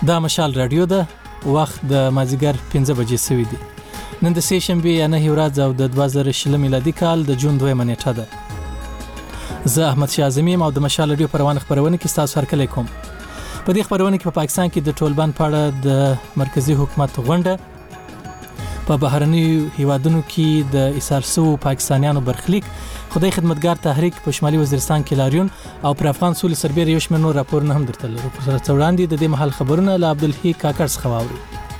دا مشال رادیو ده، وخت د مازیګر 15 بجې سوي دي. نن د سه شنبه یا نه ورځ او د 2020 میلادي کال د جون 2 نیټه ده. زه احمد شاه اعظمي او د مشال رادیو پروانه خبرونه کې تاسو سره کوم. په دې خبرونه کې په پاکستان کې د طالبان په اړه د مرکزی حکومت غونډه، په بهرنیو هیوادونو کې د ایسارسو پاکستانیانو برخلیک، خدای خدمتګار تحریک په شمالي وزیرستان کې لاریون او پر افغان سولې سربېره یو شمېر نور راپورونه هم درته لرو. پر وړاندې د دې محل خبرونه له عبدالحی کاکړ څخه واورئ.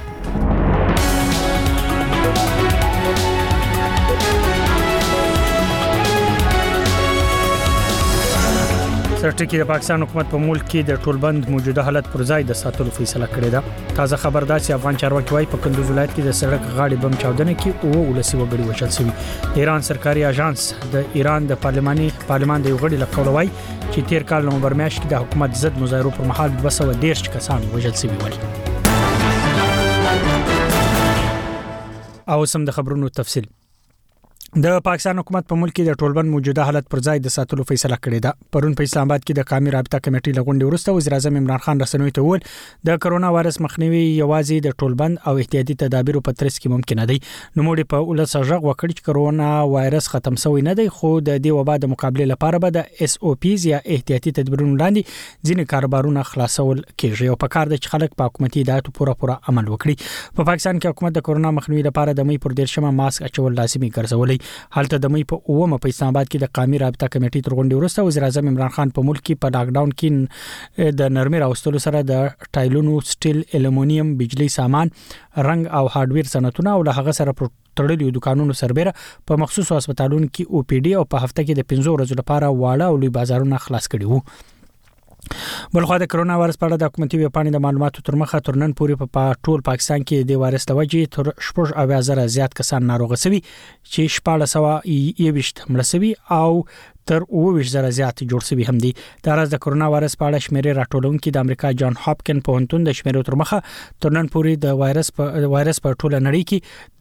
سرټکی د پاکستان حکومت په ملک کې د ټولبند موجوده حالت پر ځای د ساتلو فیصله کړې ده. تازه خبر ده چې افغان چارواکي وايي په کندوز ولایت کې د سړک غاړې بم چاودنه کې او ولسی وګړي وشل شوی. د ایران سرکاري اژانس د ایران د پارلمان د یو غړي لقول وايي چې تیر کال نومبر میاشت کې د حکومت ضد مظاهرو پر مهال 213 کسان وژل شوي ول. او سم د خبرونو تفصیل. د پاکستان حکومت په ملک کې د ټولبند موجوده حالت پر ځای د ساتلو فیصله کړې ده. پرون په اسلام آباد کې د قومي رابطه کمیټې لغونډې وروسته وزیر اعظم عمران خان رسنوي ته وویل د کرونا وایرس مخنیوي یوازې د ټولبند او احتیاطي تدابیرو په ترڅ کې ممکن دی. نو موږ په ولس غږ وکړ چې کرونا وایرس ختم شوی نه دی، خو د دې وبا د مقابله لپاره به د اس او پیز یا احتیاطي تدابیرونو لاندې ځینې کاروبارونه خلاصول کېږي او په کار د خلک په حکومتي هدایتو پوره عمل وکړي. په پاکستان کې حکومت د کرونا مخنیوي لپاره د مې پر 13 ماسک اچول لازمي ګرځولې. حالت د مې په اومه په اسلام آباد کې د قومي رابطه کمیټې تر غونډې وروسته وزیر اعظم عمران خان په ملک کې په لاک ډاون کې د نرمي راوستلو سره د ټایلونو، سټیل، الومنیم، بجلی سامان، رنګ او هارډویر صنعتونه او له هغه سره تړلو دکانونو سربېره په مخصوصو هسپتالونو کې او پی ډي او په هفته کې د 15 ورځې لپاره واړه او لوی بازارونه خلاص کړي وو. بلخو د کرونا وایرس په اړه د حکومتي ویبپاڼې د معلوماتو تر مخه تر نن پورې په ټول پاکستان کې د وایرس د وجې تر 80,000 زیات کسان ناروغ شوي چې 1421 مړه شوي او تر 20,000 زیات جوړ شوي هم دي. دا راز د کرونا وایرس په اړه شمیرې راټولونکي د امریکا جان هاپکن پوهنتون د شمیرو تر مخه تر نن پورې د وایرس په ټوله نړۍ کې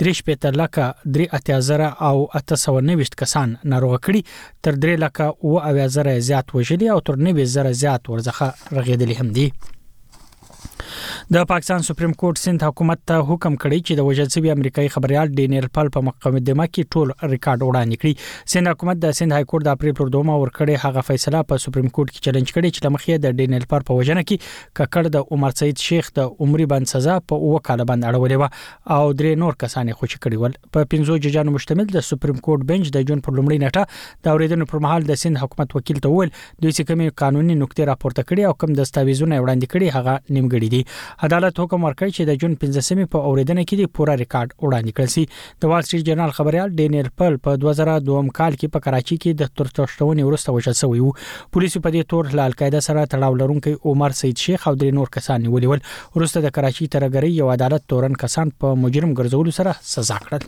3.3 او 890 کسان ناروغ کړي، تر 3,000 زیات وژلي او تر 90,000 زیات ورڅخه رغېدلي هم دي. د پاکستان سپریم کورټ سند حکومت ته حکم کړی چې د وژل شوی امریکایي خبريال ډینیل پل په مقدمه کې ټول ریکارډ وړاندې کړي. سند حکومت د سند های کورټ د اپریل پر 2 ورکړې هغه فیصله په سپریم کورټ کې چیلنج کړي چې لمخې د ډینیل پل په وژنه کې ککړ د عمر سعید شیخ د عمرې بند سزا په 2 کال باندې اړولې و او 3 نور کسان خوشی کړي ول. په 15 ججانو مشتمل د سپریم کورټ بنچ د جون پر لومړۍ نیټه د اوریدنې پر مهال د سند حکومت وکیل ته وویل دوی چې کومې قانوني نقطې راپورته کړي او کوم دستاویزونه وړاندې کړي هغه نیمګړي دي. عدالت حکم ورکړی چې د جون 15 په اوریدنه کې د پوره ریکارډ وړاندې کړل شي. د وال سټریټ جرنال خبريال ډینیل پل په 2002 کال کې په کراچي کې د ترڅښتونې وروسته وژل شوی وو. پولیسو په دې تور له القاعده سره تړاو لرونکي عمر سعید شیخ او 3 نور کسان نیولي ول. وروسته د کراچي ترګری یو عدالت تورن کسان په مجرم ګرځولو سره سزا کړل.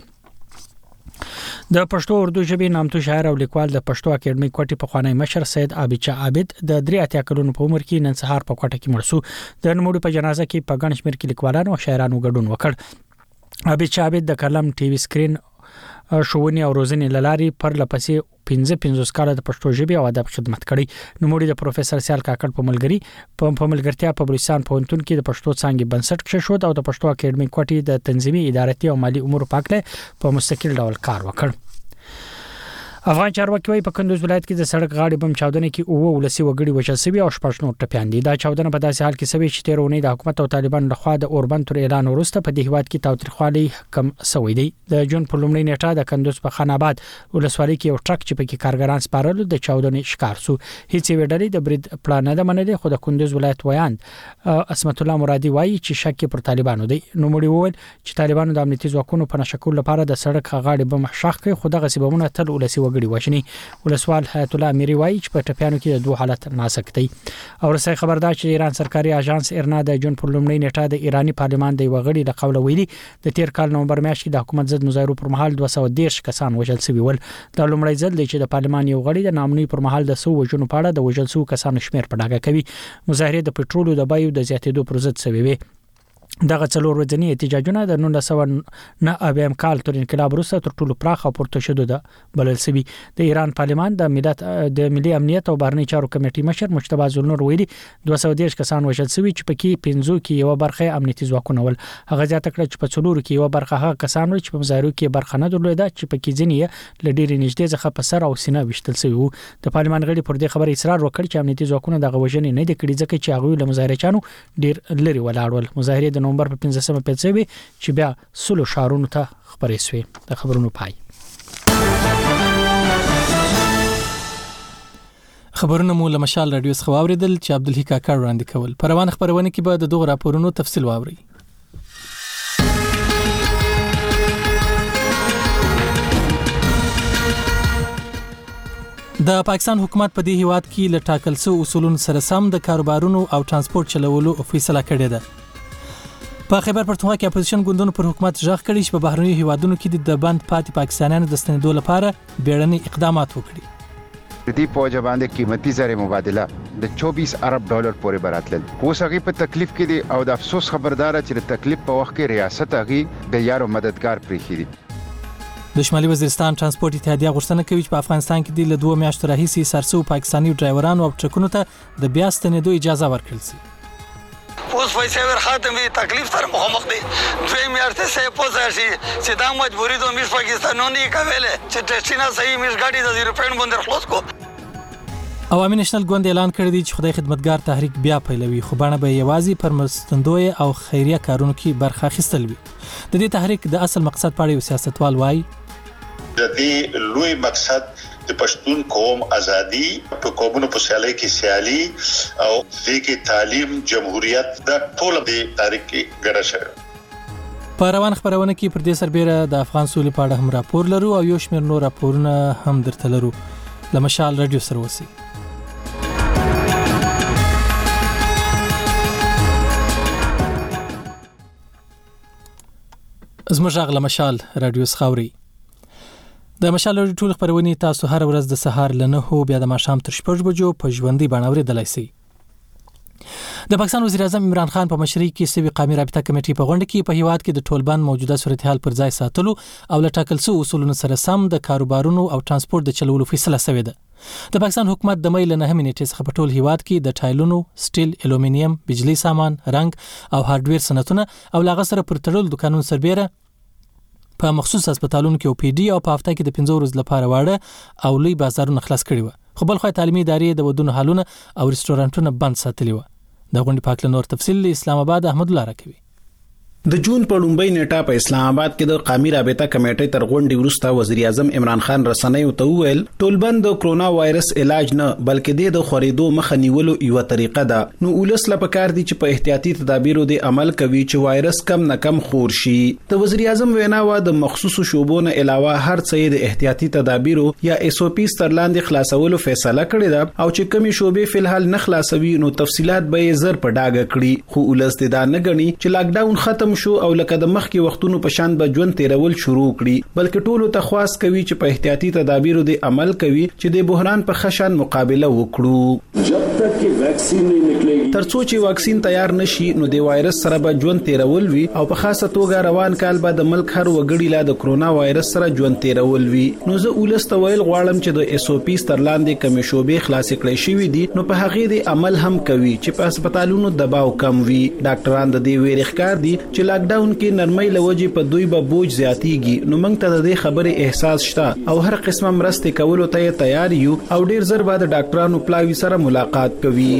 د پښتو اردو ژبې نامتو شاعر او لیکوال د پښتو اکیډمي کوټې په خوانی مشر سید عابد شاه عابد د 83 کلونو په عمر کې نن سهار په کوټه کې مړ شو. د نوموړي په جنازه کې په ګڼ شمېر کې لیکوالانو او شاعرانو ګډون وکړ. عابد شاه عابد د کلم ټي وي سکرین ښوونې او روزنې لاري پر لپسې 15 کال د پښتو ژبې او ادب خدمت کړی. نوموړي د پروفیسور سیال کاکړ په ملګرتیا په بلوچستان پوهنتون کې د پښتو څانګې بنسټ کېښود او د پښتو اکیډمي کوټې د تنظیمي، ادارتي او مالی امور په اړه په مستقل ډول کار وکړ. افغان چارواکي وايي په کندوز ولایت کې د سړک غاړې بم چاودنه کې او ولسی وګړي وژل شوي او 14 نور ټپيان دي. دا چاودنه په داسې حال کې شوې چې 13 اونۍ د حکومت او طالبان لخوا د اوربند تر اعلان وروسته په دې هیواد کې تاوتریخوالي کم شوی دی. د جون په لومړۍ نیټه د کندوز په خان آباد ولسوالۍ کې یو ټرک چې پکې کارګران سپارل د چاودنې شکار شو. هیڅ ویډلې د برید پلان نه منلې، خو د کندوز ولایت ویاند اسمت الله مرادي وايي چې شک پر طالبانو دی. نو مړي وویل چې طالبانو د امنیتي ځواکونو په نشکول لپاره د سړک غاړې بم شاخ کوي، خو دغه سببونه تل ولسی وګړي وشني. ولسوال حیات الله امیری وایي چې په ټپیانو کې د دوه حالت ناسک دی. او رسای خبردار چې ایران سرکاري اژانس ایرنا د جون پر لومړۍ نیټه د ایرانی پارلمان د وغړي د قوله ویلي د تیر کال نومبر میاشت کې د حکومت ضد مظاهرو پر مهال 213 کسان وژل شوي ول. دا لومړی ځل دی چې د پارلمان یو غړي د نامنوي پر مهال د 100 وژنو په اړه د وژل شوو کسانو شمیر په ډاګه کوي. مظاهره د پټرولو د بیو د زیاتېدو پر ضد شوي وي. دغه څلور ورځنی احتجاجونه د 1909 کال تر انقلاب وروسته تر ټولو پراخ او پرتشدد ده بلل شوی. د ایران پارلمان د ملي امنیت او بهرنی چارو کمیټې مشر مجتبی زلنور ویلي 230 کسان وژل شوی چې پکې 15 کې یو برخه امنیتي ځواکونه ول. هغه ځات کړ چې په څلورو کې یو برخه هغه کسان ول چې په مظاهرو کې برخه نه درلوده چې پکې ځینې لډيري نږدې ځخه په سر او سینه وشتل شوی وو. د پارلمان غړي پر دې خبره اصرار وکړ چې امنیتي ځواکونه دغه وژنې نه د کړي ځکه چې هغه له مظاهرچانو ډیر لري ولاړول. مظاهره د نومبر په 15 پیڅوي چې بیا سلو شهرونو ته خبرې شوې. د خبرونو پای. خبرونه مو له مشال رادیو څخه واوریدل چې عبدالحی کاکړ وړاندې کول. په روان خبرونه کې به د دوه راپورونو تفصیل واوري. د پاکستان حکومت په دې هیواد کې له ټاکل شویو اصولونو سره سم د کاروبارونو او ترانسپورت چلولو فیصله کړې ده. په خیبر پښتونخوا کې اپوزیشن ګوندونو پر حکومت ژغ کړی چې په بهرنیو هیوادونو کې د بند پاتې پاکستانیانو د ستنېدو لپاره بیړني اقدامات وکړي. د دې پوجا باندې قیمتي زر مبادله د 24 ارب ډالر پورې براتل. اوس هغه په تکلیف کې دي او د افسوس خبردار چې د تکلیف په وخت کې ریاست هغه د یارو مددگار پریخي دي. د شمالي وزیرستان ترانسپورت اتحادیه غوښتنه کوي چې په افغانستان کې د 2 میاشتو راهیسې سرسو پاکستاني ډرایورانو او ټرکونو ته د بیا ستنېدو اجازه ورکړل شي. اوس پیسې ور خاتمي تکلیف سره مخامخ دي. دوی میارته سه پوزا شي چې دا مجبوری د مش پاکستانونی کوله چې ټیسټینا صحیح مش غاډي د 0 بندر خلاص کو. عوامي نېشنل ګوند اعلان کړی دی چې خدای خدمتګار تحریک بیا پیلوي، خو باندې به یوازې پر مرستندوی او خیریه کارونو کې برخه اخیستل وي. د دې تحریک د اصل مقصد په اړه سیاستوال وایي د دې لوی مقصد د پښتون قوم ازادي په قومونو په سیالي کې سیالي او د کې تعلیم جمهوریت د ټول د تاریخ کې ګډه شوه. په روان خبرونه کې پر دې سربېره د افغان سولې په اړه هم راپور لرو او یو شمېر نور راپورونه هم درته لرو. لمشال رادیو سره اوسئ. زموږ غږ لمشال رادیو سخاوري. د مشال رادیو ټول خبرونه تاسو هر ورځ د سهار ل 9 بیا د ماښام تر 6 بجو په ژوندۍ باندې اوریدلای شئ. د پاکستان وزیر اعظم عمران خان په مشرۍ کې سوي قومي رابطه کمیټې په غونډه کې په هیواد کې د ټولبند موجوده صورتحال پر ځای ساتلو او له ټاکل شویو اصولونو سره سم د کاروبارونو او ترانسپورت د چلولو فیصله شوې ده. د پاکستان حکومت د مې له 9 نیټې څخه په ټول هیواد کې د ټایلونو، سټیل، الومینیم، بجلی سامان، رنګ او هارډویر صنعتونه او لاغه سره پر تړل دکانونو سربېره په مخصوص هسپتالونو کې او پی ډي او په هفته کې د 15 ورځې لپاره واړه او لوی بازارونه خلاص کړي وو. خو بل خو تعلیمي ادارې د ودونو هالونه او ریسټورانټونه بند ساتلي وو. د غونډې په اړه نور تفصیل اسلام آباد احمد الله راکوي. د جون په لومبۍ نیټه په اسلام آباد کې د قومي رابطه کمیټې تر غونډې وروسته وزیر اعظم عمران خان رسنیو ته وویل ټولبند د کرونا وایرس علاج نه بلکې د خورېدو مخه نیولو یو طریقه ده. نو ولس لا پکار دي چې په احتیاطي تدابیرو د عمل کوي چې وایرس کم نه کم خور شي. د وزیر اعظم ویناوه د مخصوصو شوبونو علاوه هر څه د احتیاطي تدابیرو یا اس او پی تر لاندې خلاصولو فیصله کړې ده او چې کمی شوبې فلحال نه خلاصوي نو تفصيلات به زر په ډاګه کړي. خو ولس د دا نه غني چې لاک ډاون ختم شو او لکه د مخکې وختونو په شان به ژوند تیرول شروع کړي بلکې ټولو ته خواست کوي چې په احتیاطي تدابیرو د عمل کوي چې د بحران په خشن مقابله وکړو. جب تک چې ویکسین نه نکليږي ترڅو چې واکسین تیار نشي نو د وایرس سره به ژوند تیرول وي او په خاصه توګه روان کال به د ملک هر وګړي لا د کرونا وایرس سره ژوند تیرول وي. نو زه ولست ویل غواړم چې د اس او پی تر لاندې کمی شوبې خلاص کړي شي دي نو په هغه د عمل هم کوي چې په هسپتالونو دباو کم وي. ډاکټران د دې ویری ښکار دي چې لاک ډاون کې نرمۍ لوجې په دوی به بوج زیاتیږي. نو موږ ته د دې خبرې احساس شته او هر قسمه مرسته کولو ته تیار یو او ډیر زر بعد ډاکټرانو پلاوی سره ملاقات کوي.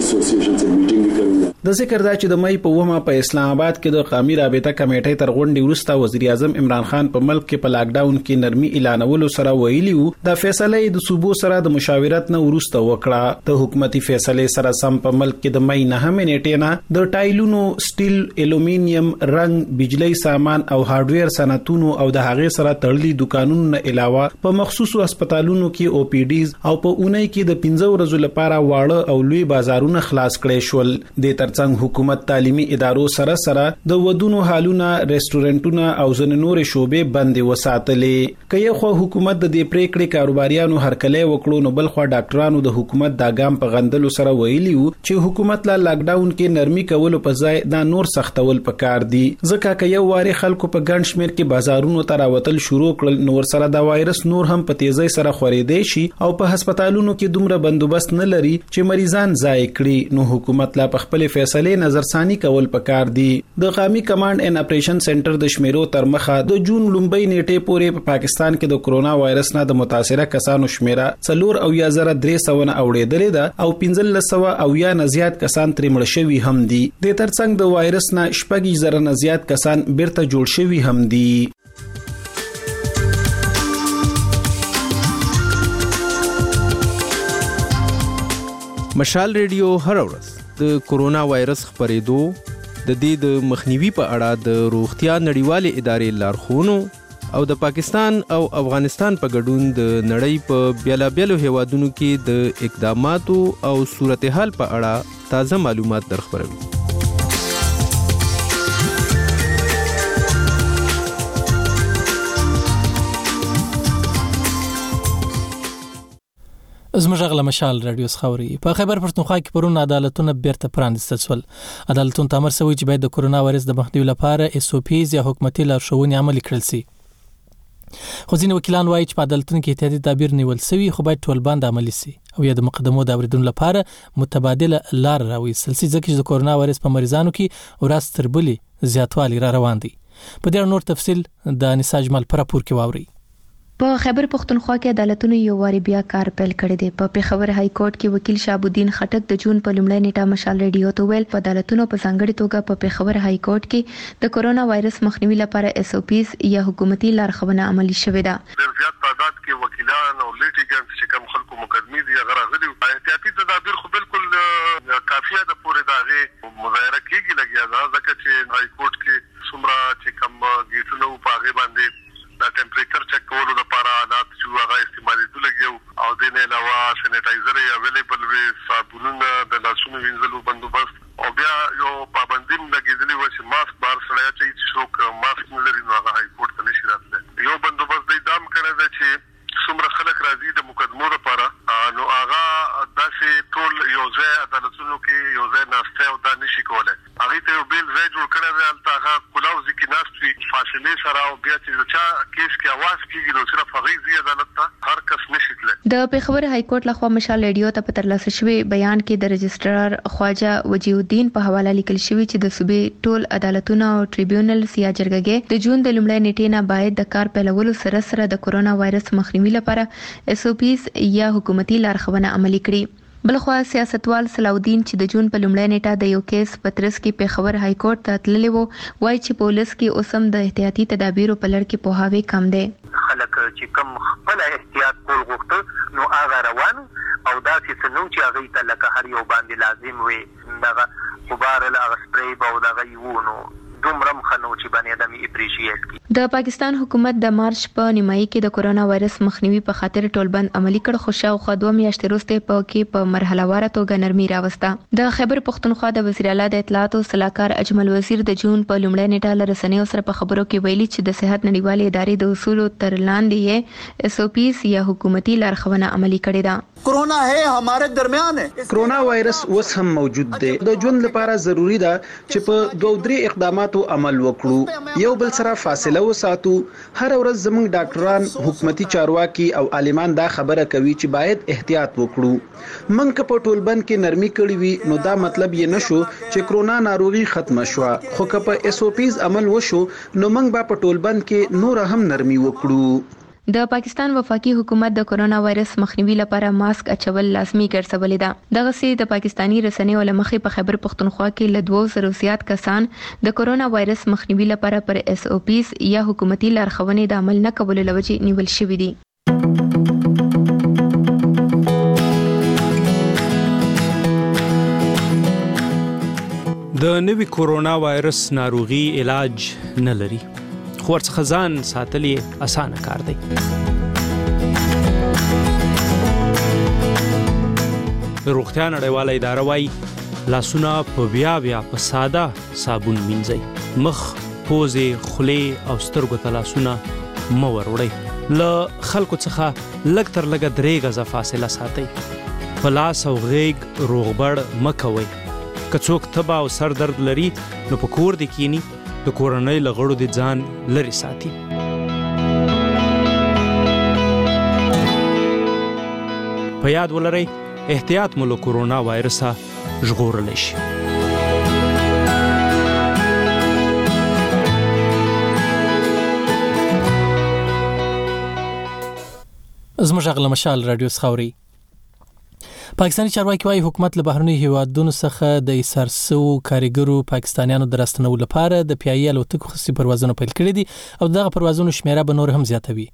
د ذکر دا چې د مې په ومه په اسلام آباد کې د قومي رابطه کمیټې تر غونډې وروسته وزیر اعظم عمران خان په ملک کې په لاک ډاون کې نرمي اعلانولو سره ویلي وو د فیصله د صوبو سره د مشاورت نه وروسته وکړه. د حکومتي فیصله سره سم په ملک کې د مې 9 نیټې نه د ټایلونو، سټیل، الومینیم، رنګ، بجلی سامان او هارډویر صنعتونو او د هغې سره تړلي دکانونو نه علاوه په مخصوصو هسپتالونو کې او پی ډیز او په اونۍ کې د 15 ورځې لپاره واړه او لوی بازارونه خلاص کړي شول. د ترڅنګ حکومت تعلیمي ادارو سره د ودونو حالونه ریسټورانټونه او ځینې نورې شوبې بندې وساتلې. کله خو حکومت د دې پریکړې کاروباریانو هرکلی وکړو نو بل خو ډاکټرانو د حکومت دا ګام په غندلو سره ویلي وو چې حکومت لا لاک ډاون کې نرمي کولو په ځای دا نور سختول پکار دي. ځکه چې یو واري خلکو په ګڼ شمېر کې بازارونو ته راوتل شروع کړل نور سره دا وایرس نور هم په تیزی سره خورېدای شي او په هسپتالونو کې دومره بندوبست نه لري چې مریضان ځای کړي نو حکومت لا په خپل فیصله نظرثانی کول پکار دي. د قومي کمانډ ان اپریشن سنټر د شمیرو تر مخه د جون لومبۍ نیټه پورې په پاکستان کې د کرونا وایرس نه د متاثره کسانو شمیره 4,300 نه اوړېدلې ده او 1500 او یا نه زیات کسان ترې مړ شوي هم دي. د ترڅنګ د وایرس نه 6,000 نه زیات کسان بیرته جوړ شوي هم دي. مشال ریډیو هر ورځ د کورونا وایرس خپرېدو د دې د مخنیوي په اړه د روغتیا نړیوالې ادارې لارښوونو او د پاکستان او افغانستان په ګډون د نړۍ په بیلابیلو هیوادونو کې د اقداماتو او صورتحال په اړه تازه معلومات درخبروي. زموږ غل مشال رادیو خبري په خیبر پښتونخوا کې پرون عدالتونه بیرته پرانیستل شول. عدالتونه تامر سوي چې باید د کورونا وایرس د مخنیوي لپاره SOPs یا حکومتي لارښوونې عملي کړل شي. خو ځینې وکیلان وایي چې په عدالتونو کې احتیاطي تدابیر نیول شوي خو باید ټول باندې عملي شي او یا د مقدمو د اوریدونکو لپاره متبادله لار راوېستل شي ځکه چې د کورونا وایرس په مریضانو کې ورځ تر بلې زیاتوالی را روان دي. په دې نور تفصیل د نساج مال پر راپور کې واوري. په خیبر پښتونخوا کې عدالتونو یو واری بیا کار پیل کړی دی. په پیښور های کورټ کې وکیل شهاب الدین خټک د جون په لومړۍ نیټه مشال ریډیو ته ویل په عدالتونو په ځانګړي توګه په پیښور های کورټ کې د کورونا وایرس مخنیوي لپاره SOPs یا حکومتي لارښوونه عملي شوې ده. ډېر زیات تعداد کې وکیلان او لیټیګنټس چې کوم خلکو مقدمې دي هغه راغلي احتیاطي تدابیر خو بالکل کافیه ده پورې داغه مظاهره کیږي لګیا ده ځکه چې های کورټ کې څومره چې کوم گیټونو په هغه باندې د ټمپریچر چک کولو لپاره آلات چې هغه استعمالېدل لګیو او د نه علاوه سینیټایزر اویلیبل وي صابونونه د لاسونو وینځلو بندوبست او بیا یو پابندي لګیدلې و چې ماسک بار سره چې څوک ماسک نه لري نو هغه های کورټ ته نشي راتلی. یو بندوبست د دام کړی دی چې څومره خلک راځي د مقدمو لپاره نو هغه داسې ټول یو ځای عدالتونو کې یو ځای ناسته او دا نشي کولای. هغه ته یو بیل ځای جوړ کړی دی هلته هغه کلاوزي کې ناست وي فاصلې سره او بیا چې چا کیس کې اواز کیږي نو صرف هغه ځي عدالت ته هر کس نشي تللی. د پیښور های کورټ لخوا مشال ریډیو ته په ترلاسه شوی بیان کې د رجسترار خواجه وجیه الدین په حواله لیکل شوی چې د صوبې ټول عدالتونه او ټریبیونلز یا جرګې د جون د لومړۍ نیټې نه باید د کار پیلولو سره سره د کورونا وایرس مخنیوي لپاره SOPs یا حکومتي لارښوونه عملي کړي. بلخوا سیاستوال صلاح الدین چې د جون په لومړۍ نیټه د یو کیس په ترڅ کې پیښور های کورټ ته تللی وو وایي چې پولیس کې اوسم د احتیاطي تدابیرو په لړ کې پوهاوی کم دی. خلک چې کم خپل احتیاط کول غوښته نو هغه روان او دا چې نو چې هغه ته لکه هر یو باندې لازم وي دغه غبار له سپری به او دغه یوونو دومره مخنو چې باندې ادمي اپریشیټ کی. د پاکستان حکومت د مارچ په نیمایي کې د کورونا وایرس مخنیوي په خاطر ټولبند عملی کړ خو شاوخوا 2 میاشتې وروسته په کې په مرحله واره توګه نرمي راوسته. د خیبر پښتونخوا د وزیر اعلی د اطلاعات او صلاحکار اجمل وزیر د جون په لومړۍ نیټه له رسنیو سره په خبرو کې ویلي چې د صحت نړیوالې ادارې د اصولو تر لاندې یې SOPs یا حکومتي لارښوونه عملي کړې ده. Corona है हमारे दरमियान है. کورونا وایرس اوس هم موجود دی. د ژوند لپاره ضروری ده چې په 2-3 اقداماتو عمل وکړو. یو بل سره فاصله وساتو. هر ورځ زموږ ډاکټران حکومتي چارواکي او عالمان دا خبره کوي چې باید احتیاط وکړو. منګ په ټولبند کې نرمي کړی وي نو دا مطلب یې نشو چې کورونا ناروغي ختم شوه خو که په SOPs عمل وشو نو منګ به په ټولبند کې نور هم نرمي وکړو. د پاکستان وفاقي حکومت د کورونا وایرس مخنیوي لپاره ماسک اچول لازمي ګرځولې ده. دغه سي د پاکستانی رسنیو لمخې په خیبر پښتونخوا کې ل 200 زیات کسان د کورونا وایرس مخنیوي لپاره پر SOPs یا حکومتي لارښوونې د عمل نه کولو لوجې نیول شوې دي. د نوي کورونا وایرس ناروغي علاج نه لري خو ورڅخه ځان ساتل یې اسانه کار دی. د روغتیا نړیواله اداره وايي لاسونه په بیا په ساده صابون مینځئ. مخ، پوزې، خولې او سترګو ته لاسونه مه وروړئ. له خلکو څخه لږ تر لږه 3 غزه فاصله ساتئ. په لاس او غیږ روغبړ مه کوئ. که څوک تبه او سر درد لري نو په کور دې کینی، د کورنۍ له غړو دې ځان لرې ساتي. په یاد ولرئ احتیاط مو له کورونا وایرسه ژغورلی شي. زموږ غږ له مشال رادیو څخه اورئ. پاکستاني چارواکي وايي حکومت له بهرنیو هیوادونو څخه د ایثار شوو کارګرو پاکستانیانو د راستنولو لپاره د پیایي الوتکو خصوصي پروازونه پیل کړي دي او دغه پروازونو شمیره به نور هم زیاتوي.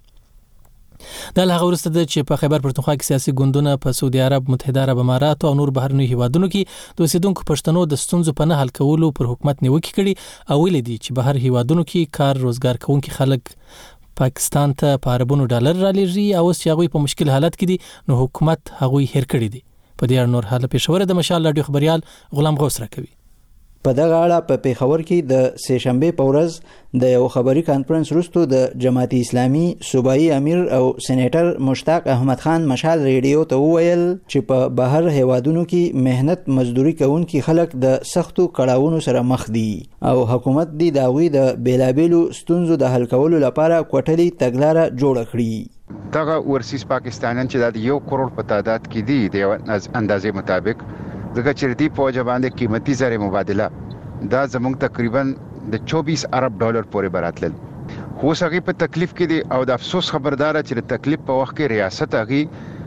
دا له هغه وروسته ده چې په خیبر پښتونخوا کې سیاسي ګوندونه په سعودي عرب، متحده عرب امارات او نور بهرنیو هیوادونو کې د اوسیدونکو پښتنو د ستونزو په نه حل کولو پر حکومت نیوکې کړي او ویلي دي چې بهر هیوادونو کې کار روزګار کوونکي خلک پاکستان ته په اربونو ډالر رالیږي او اوس چې هغوی په مشکل حالت کې دي نو حکومت هغوی هیر کړي دي. په دې اړه نور حاله پېښور د مشال رادیو خبريال غلام غوث راکوي. په دغه اړه په پیښور کې د سه شنبه په ورځ د یو خبري کانفرنس وروسته د جماعت اسلامي صوبایي امیر او سېنیټر مشتاق احمد خان مشال ریډیو ته وویل چې په بهر هیوادونو کې مهنت مزدوري کوونکي خلک د سختو کړاوونو سره مخ دي او حکومت دی د هغوی د بیلابیلو ستونزو د حل کولو لپاره کوټلي تګلاره جوړه کړي. دغه ورسیز پاکستانیان چې د 1 کروڑ په تعداد کې دي د اندازې مطابق دغه چردي فوج باندې قیمتي زر مبادله دا زموږ تقریبا د 24 ارب ډالر پورې براتل. خو څنګه په تکلیف کې دي او د افسوس خبردار چې د تکلیف په وخت کې ریاست هغه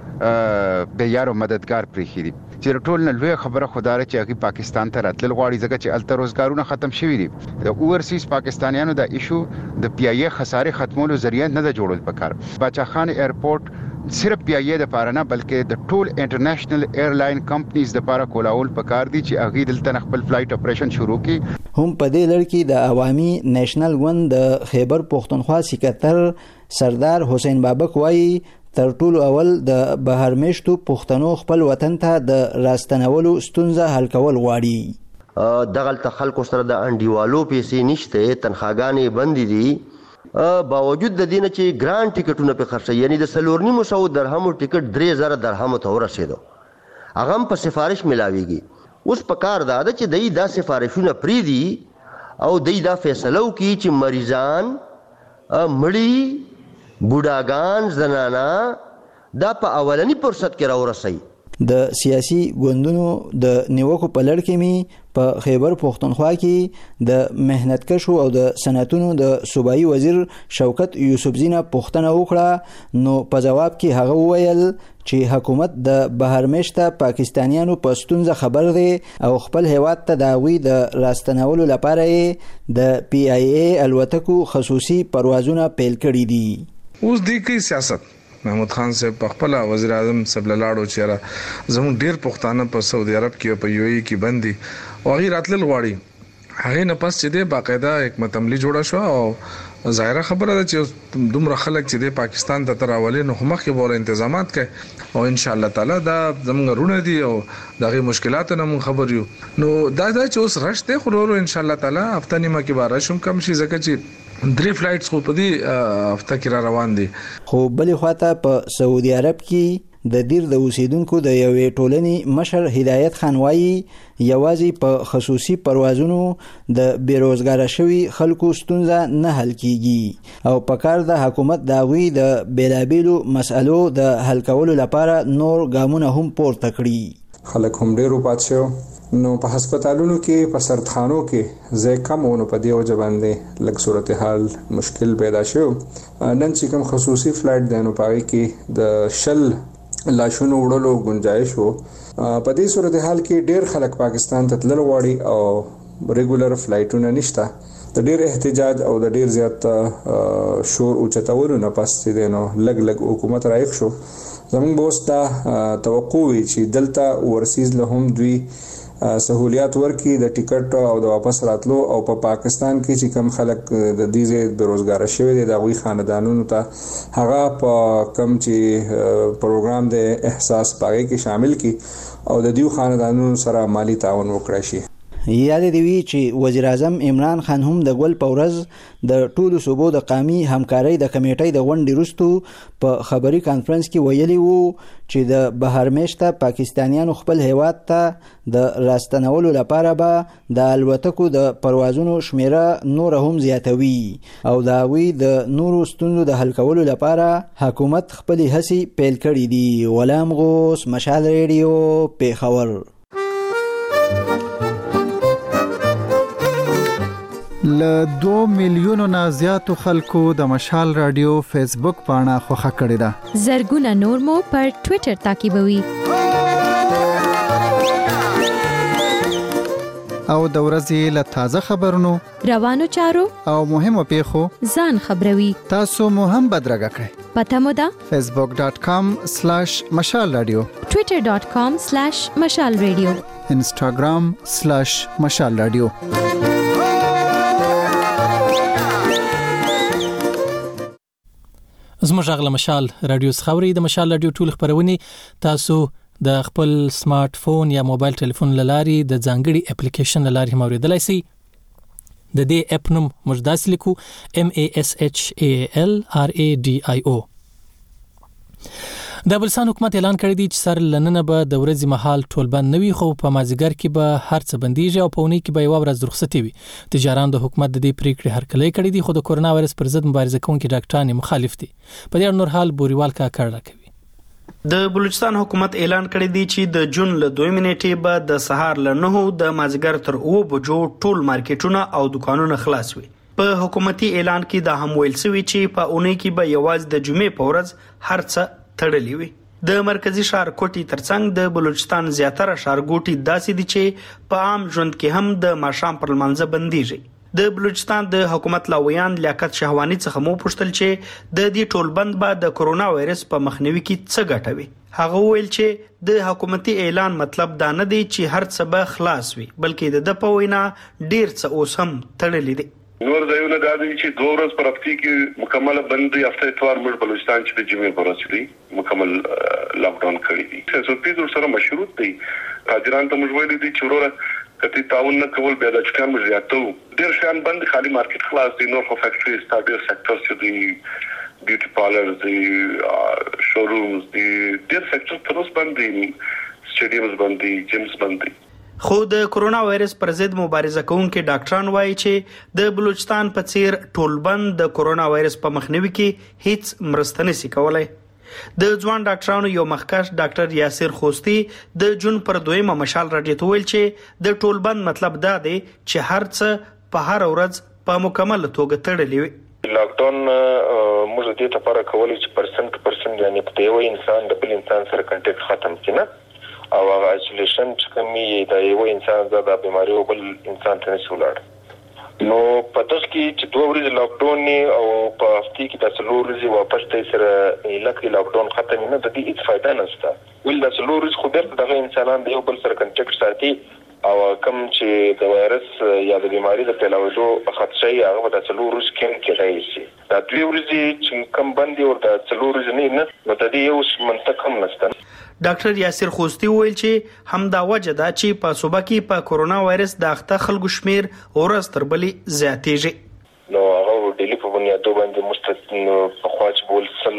به یارو مددگار پریخي دي چې ټول نه لوی خبره خدای چې هغه پاکستان ته راتل غواړي ځکه چې الته روزګارونه ختم شوي دي. د اورسیز پاکستانیانو د ایشو د پیایي خسارې ختمولو ذریعہ نه د جوړول پکار. باچا خان ایرپورټ صرف پیایي د پاره نه بلکې د ټول انټرنیشنل ایرلاین کمپنیز د پاره کولاول پکار دي چې هغه دلته خپل فلایټ اپریشن شروع کړي. هم په دې لړ کې د عوامي نېشنل ګوند د خیبر پښتونخوا سکرټر سردار حسین بابک وایي تر ټولو اول د بهر میشتو پښتنو خپل وطن ته د راستنولو ستونزه حل کول غواړي. دغلته خلکو سره د انډیوالو پیسې نشته، تنخواګانې بندې دي، باوجود د دینه چې ګران ټیکټونه په خرڅي یعنی د 4,500 درهمو ټیکټ 3,000 درهمو ته ورسېدو. هغه په سفارش ملاويږي. اوس په کار دا چې دای دا سفارشونه پریدي او دای دا فیصله وکړي چې مریضان، مړي، بوډاګان، زنانا دا په اولنی فرصت کې راورسي. د سیاسي ګوندونو د نیوکو په لړ کې می په خیبر پښتونخوا کې د مهنتکشو او د صنعتونو د صوبایي وزیر شوکت یوسفزی نه پوښتنه وکړه نو په جواب کې هغه وویل چې حکومت د بهرمشته پاکستانیانو په ستونزه خبر دی او خپل هیواد ته د هغوی د راستنولو لپاره د پی آی ای الوتکو خصوصي پروازونه پیل کړي دي. اوس د کی سیاست محمود خان صاحب په خپل وزیر اعظم سبللاړو چیرې زموږ ډیر پښتانه په سعودي عرب کې او په یو ای کې بندي او غیر اتل غواړي. هغه نه پس چې د باقاعده حکمت عملی جوړه شو او ظاهره خبره ده چې دومره خلک چې د پاکستان ته تراولې نو مخکې بوله تنظیمات کوي او ان شاء الله تعالی دا زموږ رونه دي او دغه مشکلات نه مون خبر یو نو دا چې اوس راشته خو ان شاء الله تعالی هفته نیمه کې بار شوم کم شي ځکه چې 3 فلایټس خو په دې هفته کې را روان دي. خو بلې خواته په سعودي عرب کې د دیر د اوسیدونکو د یوې ټولنې مشر هدایت خان وایي یوازې په خصوصي پروازونو د بیروزګار شوي خلکو ستونزه نه حل کیږي او په کار د حکومت د هغوی د بیلابیلو مسألو د حل کولو لپاره نور ګامونه هم پورته کړي. خلک هم ډېر وپات شو نو په هسپتالونو کې په سرطانو کې ځای کم ونه په دې وجه باندې لږ صورتحال مشکل پیدا شو. نن چې کوم خصوصي فلایټ دی نو پاره کې د شل لاشونو وړلو گنجائش وو. په دې صورتحال کې ډېر خلک پاکستان ته تلل غواړي او ریګولر فلایټونه نشته. د ډېر احتجاج او د ډېر زیات شور او چتاولو نه پس دي نو لګ حکومت رايخ شو. زموږ بوستا توقع وی چې دلته ورسیز له هم دوی سہولیات ورکړي د ټیکټ او د واپس راتلو او په پاکستان کې چې کم خلک د دې بیروزګار شوی دي د غوي خاندانونو ته هغه په کم چې پروګرام د احساس پاګه کې شامل کی او د دیو خاندانونو سره مالی تعاون وکړي شي. یاد دی وی چې وزیر اعظم عمران خان هم د ګول پورز د ټولو صوبو د قومي همکارۍ د کمیټې د غونډې وروسته په خبري کانفرنس کې ویلي وو چې د بهر میشته پاکستانیانو خپل هیواد ته د راستنولو لپاره به د الوتکو د پروازونو شمیره نور هم زیاتوي او دا وی د نورو ستونزو د حل کولو لپاره حکومت خپل هڅې پیل کړې دي. غلام غوث، مشال ریډیو، پیښور. ل 2 میلیونو نه زیاتو خلکو د مشال رادیو فیسبوک پاڼه خوښه کړې ده. زرګونه نور مو پر ټوئیټر تعقیبوي. او د ورځې له تازه خبرونو، روانو چارو او مهمو پیښو ځان خبروي. تاسو مو هم بدرګه کړئ. پته مو ده facebook.com/مشال رادیو، twitter.com/مشال رادیو، instagram/مشال رادیو. زموږ غږ مشال رادیو خبري د مشال رادیو ټول خبرونه تاسو د خپل سمارټ فون یا موبایل ټلیفون لاري د ځانګړي اپلیکیشن لاري موریدلای شئ. د دې اپ نوم مجداس لیکو MASHALRADIO. د بلسان حکومت اعلان کړی دی چې سر لننه به د ورځې مهال ټولبند نوي خو په مازیګر کې به هر څه بنديږي او په اونۍ کې به یو ورځ رخصتي وي. تجاران د حکومت د دې پریکړې هرکلی کړی دی خو د کورونا وایرس پر ضد مبارزه کوونکي ډاکټران مخالف دي. په دې نور حال بوريوال کا کړه کوي. د بلوچستان حکومت اعلان کړی دی چې د جون له 2 نیټې به د سهار له 9 د مازیګر تر 9 بجو ټول مارکیټونه او دکانونه خلاص وي. په حکومتي اعلان کې د هم ویل شوی چې په اونۍ کې به یوازې د جمعې په ورځ هر څه تړلې وي. د مرکزی ښار کوټي ترڅنګ د بلوچستان زیاتره ښارګوټي داسې دي چې په عام ژوند کې هم د ماښام پر لمانځه بنديږي. د بلوچستان د حکومت لاویان لیاقت شهوانی څخه مو پوښتل چې د دې ټولبند به د کورونا وایرس په مخنیوي کې څه ګټه وي. هغه ویل چې د حکومتي اعلان مطلب دا نه دی چې هر څه به خلاص وي بلکې د په وینا ډیر څه اوس هم تړلې دي. نور ځایونه دا دي چې 2 ورځې پر هفته کې مکمل بند دي. هفته اتوار موږ بلوچستان چې د جمعې پر ورځ دی مکمل لاک ډاون کړی دي. څه پیډور سره مشروط دي. تاجران ته موږ ویلي دي چې وروره کتي تعاون نه کول بیا د چکان موږ زیاتو ډیر شان بند خالي مارکیټ خلاص دي. نور خو فیکټریز ډیر سېکټر چې دي بیوټي پارلرز دي شورومز دي ډیر سېکټر تر اوسه بند دي. سټیډیمز بند دي جیمز بند دي. خو د کورونا وایرس پر ضد مبارزه کوونکي ډاکټران وایي چې د بلوچستان په څیر ټولبند د کورونا وایرس په مخنیوي کې هیڅ مرسته نشي کولای. د ځوان ډاکټرانو یو مخکښ ډاکټر یاسر خوستی د جون پر 2 مشال راډیو ته ویل چې د ټولبند مطلب دا دی چې هر څه په هر ورځ په مکمل توګه تړلې وي. لاک ډاون موږ دې لپاره کولای چې پرسنټ یعنی په یو انسان د بل انسان سره کنټیکټ ختم کړي او هغه ایسولیشن چې کومي د یو انسان د بیماری او بل انسان ته نشولار. نو په تاسو کې چې 2 ورځې لاک ډاون او په هفته کې د 4 ورځې واپس ته سره لکه لاک ډاون ختم نه د دې هیڅ فائدہ نشته. ول د 4 ورځې خو دغه انسانان د یو بل سره کنټیکټ ساتي او کوم چې د وایرس یا د بیماری د پیلاوېدو خطرې هغه د 4 ورځې کې کېدای شي. دا 2 ورځې چې کم باندې او د 4 ورځې نه نو د دې یو منطق هم نشته. ډاکټر یاسر خوستی ویل چې هم دا وجه ده چې په صوبه کې په کورونا وایرس د اخته خلکو شمیر ورځ تر بلې زیاتېږي. نو هغه ډیلی په بنیاد باندې مستقیم په خواج بول سل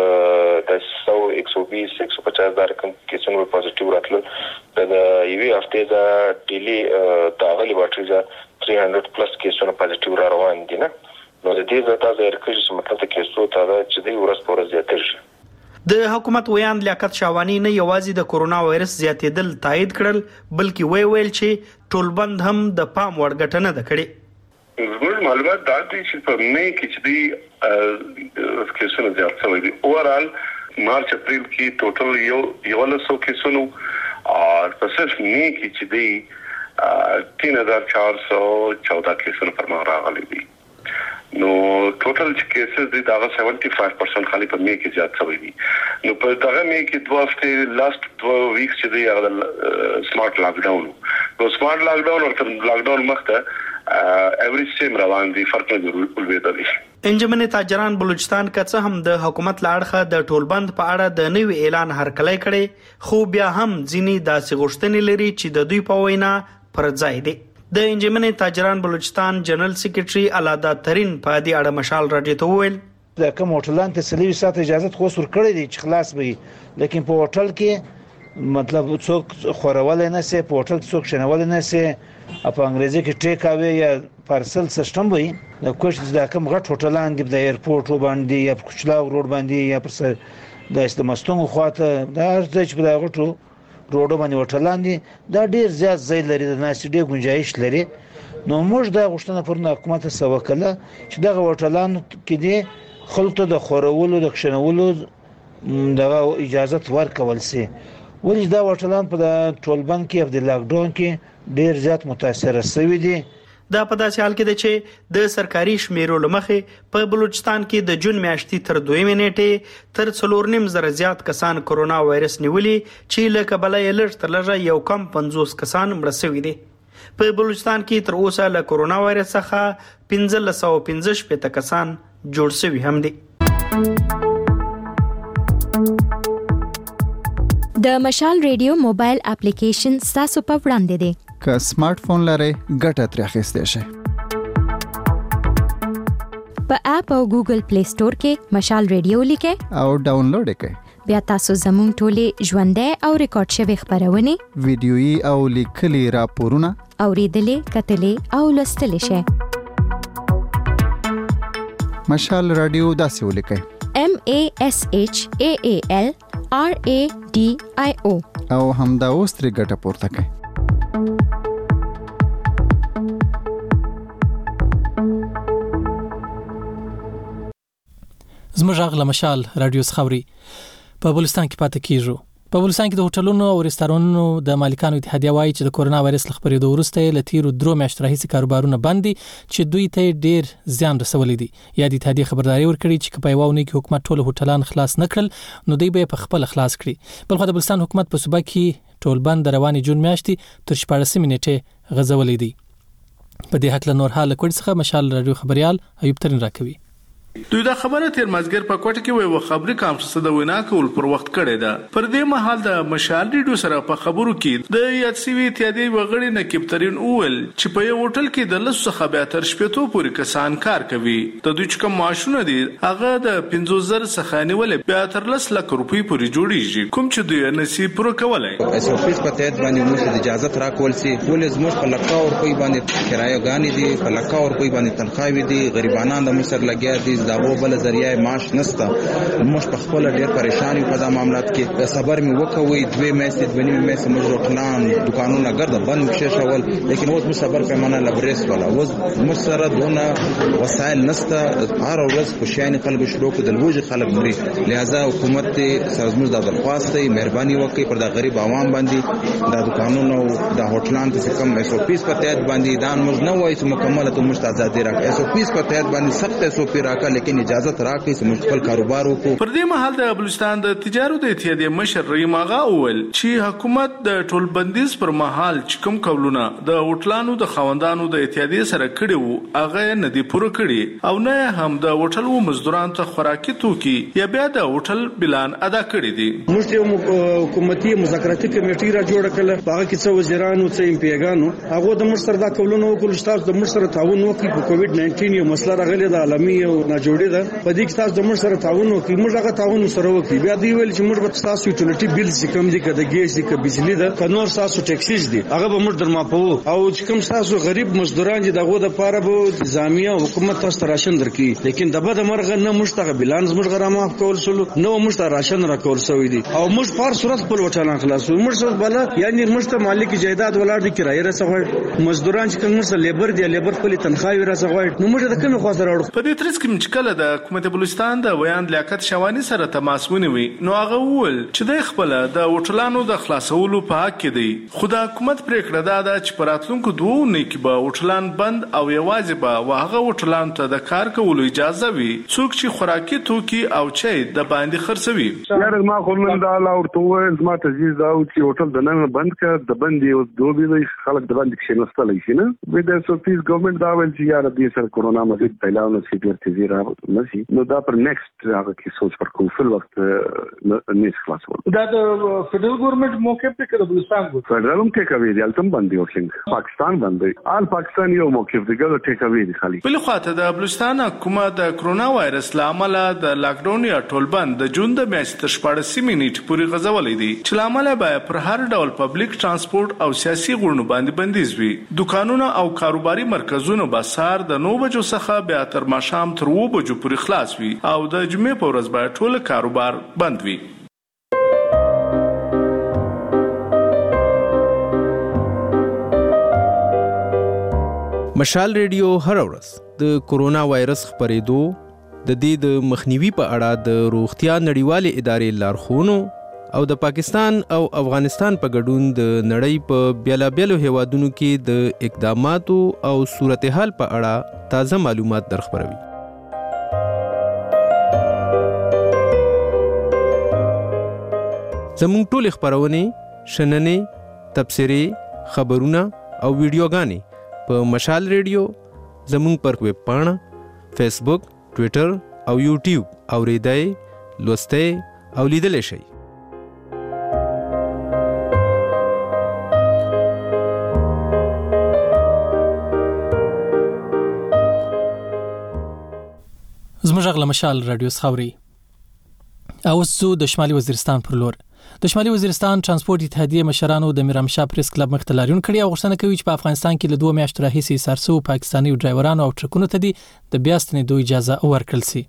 د 120 150 هزار کم کیسونو پوزټیو راتل د یوې هفته د ډیلی داغلی واټریزه 300 پلس کیسونو پوزټیو روان دي نه. نو د دې زړه د ارکیج مطلب د کیسو ته چې د ورځ په ورځ زیاتېږي. د حکومت ویان لیاقت شاوانی نه یوازې د کورونا وایرس زیاتېدل تایید کړل بلکې ویل چې ټولبند هم د پام وړ ګټه نه ده کړې. زموږ معلومات دا دي چې په مې کې چې دی کیسونه زیات شوي دي. اوورال مارچ اپریل کې ټوټل یو 100 کیسونو او په صرف مې کې چې دی 3414 کیسونه پر مخ راغلي دي. نو ټوټل چې کیسز دي دا 75% خالي په مې کې زیات شوي دي. نو په دغه مې کې 2 هفته لاست 2 ویکس چې دی هغه سمارټ لاک ډاون نو سمارټ لاک ډاون او لاک ډاون مخته ایوریج سیم روان دي، فرق نه ولوي. انجمن تاجران بلوچستان کڅه هم د حکومت لاړخه د ټولبند په اړه د نوي اعلان هرکلی کړي، خو بیا هم ځینی داسې غوښتنې لري چې د دوی په وینا پر ځای دي. د انجمن تاجران بلوچستان جنرال سیکریټري الادا ترين په دې اړه مشال راډیو ته وویل د کوم هوټلان ته سلیوي سات اجازه خو سر کړی دي چې خلاص وي، لیکن په هوټل کې مطلب څوک خورول نه سي، په هوټل څوک شنول نه سي، په انګریزي کې ټیک اوی یا پارسل سیستم وي. د کوش د کوم غټ هوټلان دی د ایرپورټ باندې یا په کوچلا روډ باندې یا پر د استمستون خواته دا ځکه په غټو روډو باندې هوټلان دي، دا ډیر زیات ځای لري، د ناس ډیر گنجائش لري. نو موږ دا غوښتنه پر حکومت سوکله چې دغه هوټلان کې دي خلکو د خورولو د کښنولو دغه اجازه ورکول سي، ولې دا هوټلان په ټولبند کې د لاک ډاون کې ډیر زیات متاثر شوي دي. دا په داسې حال کې ده چې د سرکاري شمیرو لمخې په بلوچستان کې د جون میاشتې تر 2 نیټې تر 4.5 زیات کسان کرونا وایرس نیولي، چې له کبله یې لږ تر لږه یو کم 50 کسان مړه شوي دي. په بلوچستان کې تر اوسه له کرونا وایرس څخه 1515 کسان جوړ شوي هم دي. د مشال ریډیو موبایل اپلیکیشن تاسو په وړاندې دی. که سمارټ فون لرئ ګټه ترې اخیستی شئ. په اپ او ګوګل پلی سٹور کې مشال ریډیو لیکئ او ډاونلوډ کړئ. بیا تاسو زموږ ټولې ژوندۍ او ریکارډ شوي خبرونه، ویډیويي او لیکلي راپورونه اوریدلې، کتلې او لوستلې شئ. مشال رادیو داسې ولیکئ: MASHAAL RADIO او همدا اوس ترې ګټه پورته کړئ. زموږ غږ له مشال رادیو خبري په بلوچستان کې پاتې کیږو. په بلوچستان کې د هوټلونو او رستورانونو د مالکانو اتحادیه وایي چې د کورونا وایرس له خبرېدو وروسته له تیرو 3 میاشتو راهیسې کاروبارونه بند دي، چې دوی ته ډیر زیان رسولی دي. یا د اتحادیه خبرداري ورکړي چې په یوونه کې حکومت ټول هوټلان خلاص نکړل نو دوی به په خپل خلاص کړي. بلخو د بلوچستان حکومت په صوبه کې ټولبند رواني جون میاشتې تر 14 نیټې غځولې دي. په دې حق له نور حال کړي څخه مشال رادیو خبريال ایوب ترين راکوي. دوی دا خبره تیر مازګر په کوټه کې وي خبري کانفرنس د وینا کول پر وخت کړی دا. پر دې مهال د مشال ریډیو سره په خبرو کې د یاد سی وی اتحادیه وغړي نقیب ترين اول چې په یو هوټل کې د لسو څخه به تر شپږ پورې کسان کار کوي. د دوی کوم معاشونه دي هغه د 15000 څخه نیولې بیا تر 10 لک روپۍ پورې جوړیږي، کوم چې دوی نصیب پوره کولای. اس او پی په تحت باندې موږ اجازه راکول سي، ولې زموږ په لکا او روپۍ باندې کرایه غانې دي، په لکا او روپۍ باندې تنخواوي دي، غریبانان د مصر لګیا دي، داغو بل ذریعہ معاش نستا. موږ په خپل ډېر پریشان یو په دا معاملات کې. صبر مې وکوي 2 میاشتې 2 میاشتې موږ روټلان دکانونه ګرځا بند مشه شول، لیکن اوس موږ صبر پیمانه لبریس ولا اوس موږ سره دونه وسایل نستا. هر ورځ خوشاینه خلک شروع کړي د لوج خلک مري، لہذا حکومت سره موږ د درخواست مهرباني وکړي پر د غریب عوام باندې د دکانونو د هوټلان ته کم اس او پی په تحت باندې دا موږ نه وایي چې مکمله ته موږ آزادي راکړي. اس او پی په تحت باندې سخت اس او پی راکړي، لیکن اجازه راکړي چې موږ خپل کاروبار وکړو. پر دې مهال د بلوچستان د تجارت اتحادیه مشر رحیم آغا اول چې حکومت د ټول بندیز پر مهال چې کوم قولونه د هوټلانو د خوندانو د اتحادیه سره کړي وو هغه نه دی پوره کړي او نه هم د هوټل مزدورانو ته خوراکي توکي یا بیا د هوټل بلان ادا کړي دي. موږ یو حکومتي مذاکراتي کمیټه را جوړه کړه، هغه کې څو وزیرانو څو امپیګانو هغه د موږ سره دا قولونه وکړل چې تاسو د موږ سره تعاون وکړئ په کووډ 19 یو مسله راغلی د عالمي او ناجوړي ده، په دې کې تاسو د موږ سره تعاون وکړئ. موږ هغه تعاون سره وکړو. بیا دی ویل چې موږ به تاسو یوټیلیټي بیلز کم دي کده ګیس دي کده بجلی ده کله نور تاسو ټیکسز دي هغه به موږ درماپو او چې کوم تاسو غریب مزدوران دي دغه د پاره به ځامیا حکومت تاسو راشن درکې، لیکن دغه د مرغه نه مشتغه بلانس موږ غرامه کول شول نو موږ راشن را کول سوی دي او موږ په صورت په وټالان خلاصو. موږ سره بل یعنی موږ ته مالک جایداد ولر دي کرایه رسوي، مزدوران چې کوم سره لیبر دي لیبر په تنخواه رسوي، نو موږ د کوم خاطر اورو. په دې ترڅ کې چې چې کله د حکومت بلوچستان د ویان لیاقت شوانی سره تماس ونیوي نو هغه وویل چې د خپل د هوټلانو د خلاصولو په حق کې دی. خو د حکومت پریکړه ده چې په راتلونکو 2 اونۍ کې به هوټلان بند او یوازې به هغه هوټلانو ته د کار کولو اجازه وي څوک چې خوراکي توکي او چای د باندې خرڅوي. یاره ما خو نن دا لا ورته وویل زما تجویز دا و چې هوټل د نن بند کړه د بند یو دوبي وي خلک د باندې کښېنستلی شي نه وي د سوفیس ګورنمنت دا ویل چې یاره دې سره کورونا مزید پیلاونه سي ډېر تیزي راشي نو دا پر نیکسټ هغه کې سوچ ورکوو فل وخت نیس خلاصول. دا د فدرال ګورنمنت موقف ته کړه بلوچستان ګورنمنت فدرال هم کې کوي دلته باندې ورشنګ پاکستان باندې آل پاکستان یو موقف دی ګل ټیک اوی دی خالي. بل خواته د بلوچستان حکومت د کرونا وایرس لامل د لاک ډاون یا ټول بند د جون د میاشتې تر 14 منټ پورې غځولې دي چې لامل به پر هر ډول پبلک ترانسپورت او سیاسي غونډو باندې بندیز وي. دکانونه او کاروباري مرکزونه به سهار د 9 بجو څخه بیا تر ماښام تر 2 بجو پورې خلاص وي او د جمعې په ورځ به ټول کاروبار بند وي. مشال ریډیو هر ورځ د کورونا وایرس خپرېدو د دې د مخنیوي په اړه د روغتیا نړیوالې ادارې لارښوونو او د پاکستان او افغانستان په ګډون د نړۍ په بیلابیلو هیوادونو کې د اقداماتو او صورتحال په اړه تازه معلومات درخبروي. زموږ ټول خبرونه شننې تبصرې خبرونه او ویډیوګانې په مشال ریډیو زموږ پر ویب پاڼه فیسبوک ټویټر او یوټیوب اوریدای لوستای او لیدلی شئ. زموږ غږ له مشال رادیو څخه اورئ. اوس ځو د شمالي وزیرستان پر لور. د شمالي وزیرستان ترانسپورت اتحادیې مشرانو د میرامشاه پریس کلب مخ ته لاریون کړی او غوښتنه کوي چې په افغانستان کې له 2 میاشتو راهیسې سارسو پاکستاني ډرایورانو او ټرکونو ته د بیا ستنېدو اجازه ورکړل شي.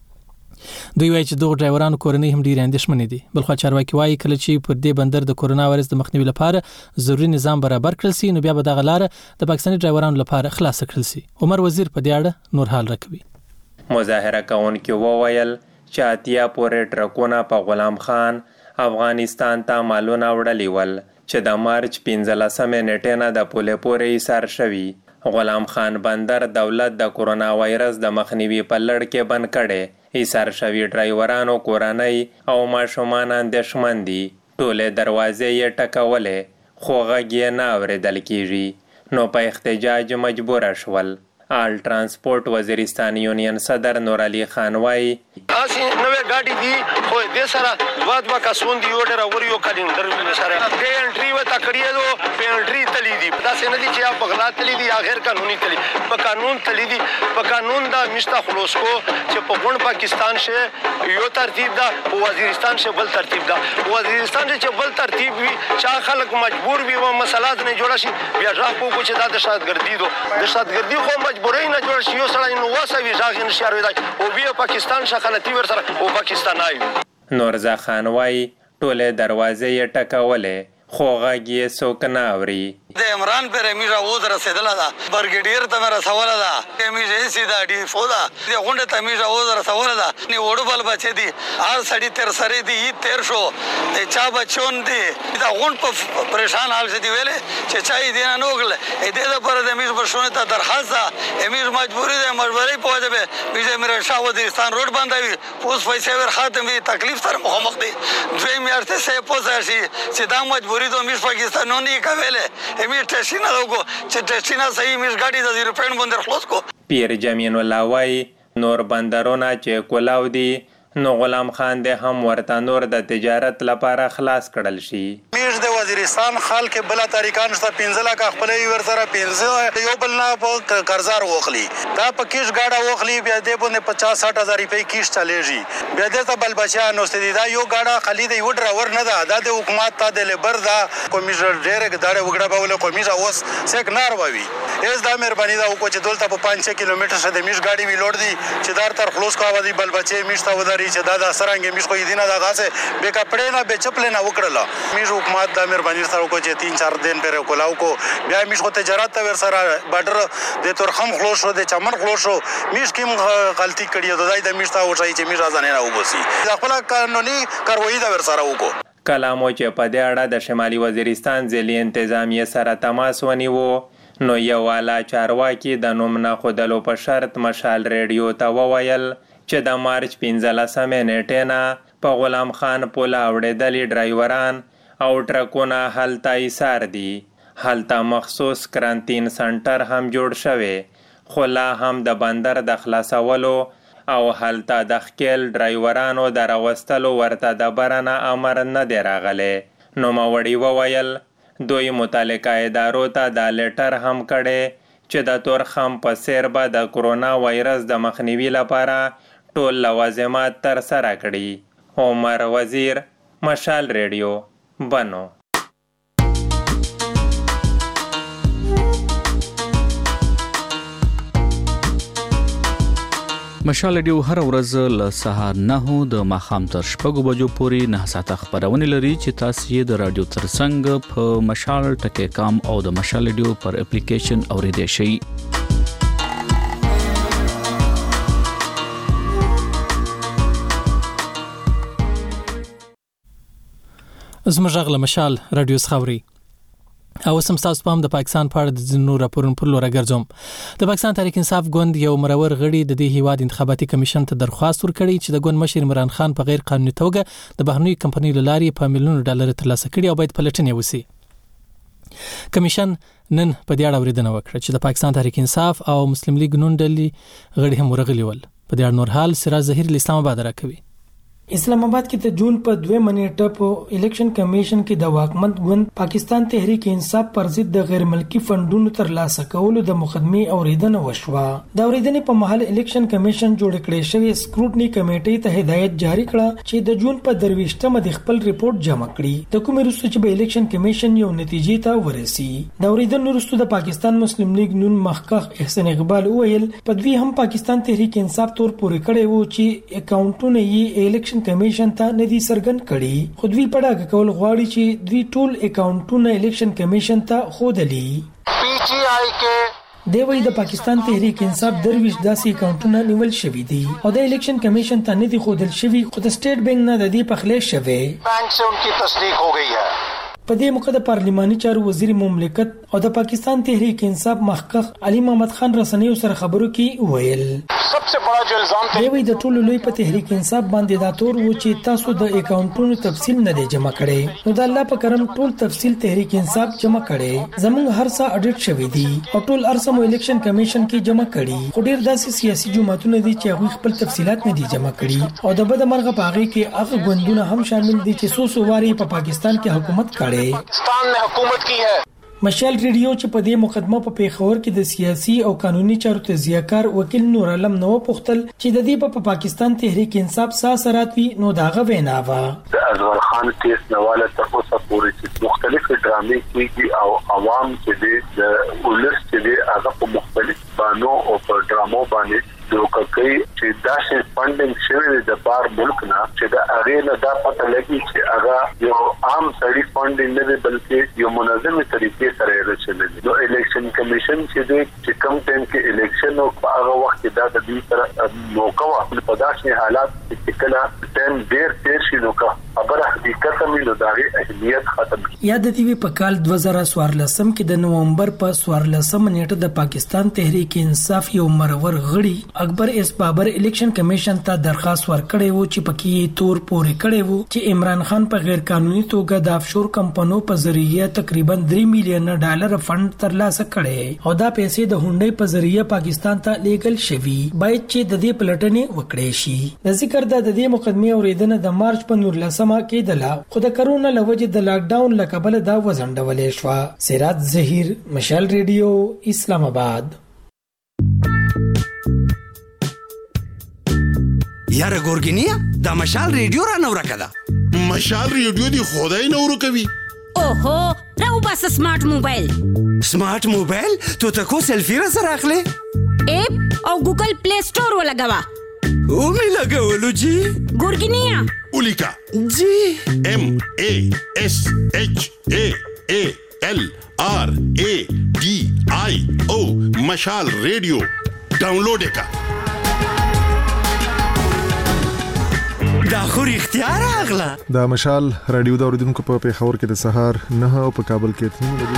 دوی وایي چې دغه ډرایورانو کورنۍ هم ډېرې اندېښمنې دي. بلخوا چارواکي وایي کله چې پر دې بندر د کورونا وایرس د مخنیوي لپاره ضروري نظام برابر کړل شي نو بیا به دغه لاره د پاکستاني ډرایورانو لپاره خلاص کړل شي. عمر وزیر په دې اړه نور حال راکوي. مظاهره کوونکي وویل چې اتیا پورې ټرکونه په غلام خان افغانستان ته مالونه وړلي ول چې د مارچ 15 نیټې نه د پولې پورې ایثار شوي. غلام خان بندر دولت د کورونا وایرس د مخنیوي په لړ کې بند کړي. ایثار شوي ډرایورانو کورنۍ او ماشومان اندېښمن دي. ټولې دروازې یې ټکولې خو غږ یې نه اورېدل کېږي نو په احتجاج مجبوره شول. آل ترانسپورت وزیرستان یونین صدر نور علی خان وایي اسی نوې گاډي دي خو دې سره دوه کسون دی یو ډېر ور یو کلندر ویل سره په انټری و تکړیه دو په انټری تلی دي دا څنګه دي چې په غلط تلی دي اخر قانوني تلی په قانون تلی دي په قانون دا مشتا خلاص کو چې په غون پاکستان شه یو ترتیب دا په وزیرستان شه بل ترتیب دا وزیرستان شه بل ترتیب وي چې خلک مجبور وي و مسالات نه جوړ شي بیا ځکه په چې دا د شادګردي دو د شادګردي خو مجبورای نه جوړ شي یو سړی نو واسوي ځاګه نشي راوړی او بیا پاکستان شخلتی ور سره او پاکستان آی نورزا خان وای ټوله دروازې یې ټکولې خو غږ یې څوک نه اوري. د عمران پر امیره اوس رسیدله ده برګډیر ته مې رسوله ده امیره یې سیده ډیفو ده د غونډې ته امیره اوس رسوله ده نې وړو بل بچې دي هر سړي تر سرې دي عید تیر شو د چا بچون دي دا غونډ په پریشان حال شي دی ویلې چې چا یې دی نه وکړل دې لپاره د امیر برشونه ته درخواست ده امیر مجبوري ده مجبوري په وجه به ویزه امیر شاه وزیرستان روډ بندوي اوس پیسې ور خاتم وي تکلیف سره مخامخ دي دوی میاشتې سه پوسه شي چې دا مجبوري د امیر پاکستانونی کوله امیر ټشینا لوګو چې ټشینا صحیح میز گاډي د 0 بندر خلاص کو. پیر جمین الله وای نور بندرونه چې کولاو دي نو غلام خان د هم ورته نور د تجارت لپاره خلاص کړل شي. میز د وزیرستان خلک بل طریقان شته 15 لک خپل ور سره 15 یو بل نه په قرضار وخلی دا په کیش گاډه وخلی بیا دې باندې 50-60 هزار روپۍ کیش چلیږي بیا دې ته بل بچا نو ستې دا یو گاډه خلی دی یو ډرایور نه دا د حکومت ته د لیبر دا کمیشنر ډېر داړه وګړه بوله کمیشن اوس سیک نار ووي اس دا مهرباني دا وکړه چې دلته په 5 کیلومتر شه د میش گاډي وی لوړ دي چې دار تر خلاص کا ودی بل بچي میشته وداري چې دا د سرنګ میش خو دینه دا غاسه به کپڑے نه به چپل نه وکړه میش حکومت دا مهرباني سره کو چې 3-4 دن پر کولاو کو بیا میش خو تجارت ور سره بارډر د تورخم خلو شو د چمن خلو شو میش کیم غلطی کړی د دای د میش تا وځي چې میش ازانه نه وبسي خپل قانوني کاروایی دا ور سره وکړو. کلامو چې په دې اړه د شمالي وزیرستان ځلي انتظامیه سره تماس ونیو نو یو والا چارواکي د نوم نه خودلو په شرط مشال ریډیو ته وویل چې د مارچ 15 نیټې نه په غلام خان پوله اوړېدلي ډرایوران او ټرکونه هلته ایثار دي. هلته مخصوص کرانتین سنټر هم جوړ شوی خو لا هم د بندر د خلاصولو او هلته د خکیل ډرایورانو د راوستلو ورته د برنه امر نه دی راغلی. نوموړي وویل دوی متعلقه ادارو ته دا لیټر هم کړی چې د تورخم په څیر به د کرونا وایرس د مخنیوي لپاره ټول لوازمات ترسره کړي. عمر وزیر، مشال ریډیو، بنو. مشال ریډیو هر ورځ له سهار 9 د ماښام تر 6 بجو پورې 9 ساعته خبرونه لري چې تاسو یې د رادیو ترڅنګ په مشال ټکی کام او د مشال ریډیو پر اپلیکیشن اوریدئ شئ. زموږ غږ له مشال رادیو څخه او سم تاسو په د پاکستان په اړه د ځینو راپورونو پر لور ګرځوم. د پاکستان تحریک انصاف ګوند یو مرور غړي د دې هیواد انتخاباتي کمیشن ته درخواست ورکړی چې د ګوند مشر عمران خان په غیر قانوني توګه د بهرنۍ کمپنۍ له لارې په میلیونونو ډالر ترلاسه کړي او باید پلټنې وشي. کمیشن نن په دې اړه اوریدنه وکړه چې د پاکستان تحریک انصاف او مسلم لیگ نون ډلې غړي هم ورغلي ول. په دې اړه نور حال سراج ظهیر اسلام آباد راکوي. اسلام آباد کې د جون په 2 نیټه په الیکشن کمیشن کې د واکمن ګوند پاکستان تحریک انصاف پر ضد د غیر ملکی فندونو ترلاسه کولو د مقدمې اوریدنه وشوه. د اوریدنې په محل الیکشن کمیشن جوړ کړی شوی سکروټنی کمیټې ته هدایت جاری کړه چې د جون په 23مه د خپل ریپورت جمع کړي د کومې وروسته چې په الیکشن کمیشن یو نتیجې ته ورسي. د اوریدنې وروسته د پاکستان مسلم لیگ نون مخکخ احسان اقبال وویل په دوی هم پاکستان تحریک انصاف تور پورې کړی وو چې اکاونټونه یې الیکشن کمیشن ته ندي سرګن کړي خو دوی پړه کول غواړي چې دوی ټول اکاونټونه الیکشن کمیشن ته خودلي. پی جی آی کې دی وی د پاکستان تحریک انصاف درویش داسې اکاونټونه نیول شوی دي او د الیکشن کمیشن ته ندي خودل شوی خو د سٹیټ بینک نه د دې پخلې شوی بینک سے ان کی تصدیق ہو گئی ہے. په دې موقع د پارلیماني چارو وزیر مملکت او د پاکستان تحریک انصاف مخکخ علي محمد خان رسنیو سره خبرو کې ویل सबसे बड़ा जो इल्जाम دی وی د ټولو لوی په تحریک انصاف باندې دا تور و چې تاسو د اکاونټونو تفصیل نه دی جمع کړي نو د الله په کرم ټول تفصیل تحریک انصاف جمع کړي زموږ هر څه اډیټ شوی دی او ټول ارسم الیکشن کمیشن کې جمع کړي خو ډیر داسې سیاسي جماعتونه دي چې هغه خپل تفصيلات نه دي جمع کړي او د بد مرغه پاغي کې هغه ګوندونه هم شامل دي چې سوسواري په پاکستان کې حکومت کړي पाकिस्तान में हुकूमत की है. مشال ریډیو چې په دې مقدمه په پیښور کې د سیاسي او قانوني چارو تجزیه‌کار وکیل نور عالم نو پوښتل چې د دې په پاکستان تحریک انصاف ساسرات وی نو داغه وینا وا د ازور خان کیس نواله تر اوسه پورې چې مختلف ډرامې کیږي او عوام چې د ولس چې هغه په مختلف بانو او په ډرامو باندې دوکې چې داسې فندینګ شوی د بار ملک نه چې د هغه نه دا پته لګي چې هغه یو عام سړي فندینګ نه دی بلکې یو منظمه طریقې سره رسېږي. نو الیکشن کمیشن چې کوم ټیم کې الیکشن او هغه وخت دا د دې سره موقع واخلي په داسې حالات کې کله ټیم ډیر تیر شي نو خبره حقیقت مې د دغه اهمیت ختم یاد دی په کال 2014 کې د نومبر په 14 نیټه د پاکستان تحریک انصاف یو مرور غړي اکبر اس بابر الیکشن کمیشن ته درخواست ورکړی وو چې پکې تور پورې کړی وو چې عمران خان په غیر قانوني توګه د افشور کمپنیو په ذریعہ تقریبا 3 میلیون ډالر فند ترلاسه کړي او دا پیسې د هونډې په ذریعہ پاکستان ته لیګل شوي باید چې د دې پلټنې وکړي شي. د ذکر د دې مقدمه اوریدنه د مارچ په 19 کې دلا خو د کرونا لوجه د لاک ډاون لکبل دا وزندولې شو. سراج ظهیر، مشال ریډیو، اسلام آباد. یاره ګورګینیا دا مشال ریډیو را نور کړه. مشال ریډیو دی خدای نور کوي. اوهو راو بس سمارټ موبایل. سمارټ موبایل تو تکو سیلفی را سره اخلي اپ او ګوګل پلی سٹور ولګوا. او می لګولو جی ګورګینیا ولیکا جی MASHALRADIO مشال ریډیو ډاونلوډ کا. دا خو اختیار اغلا دا مشال رادیو د اوریدونکو په پیښور کې د سهار 9 او په کابل کې 3 بجې.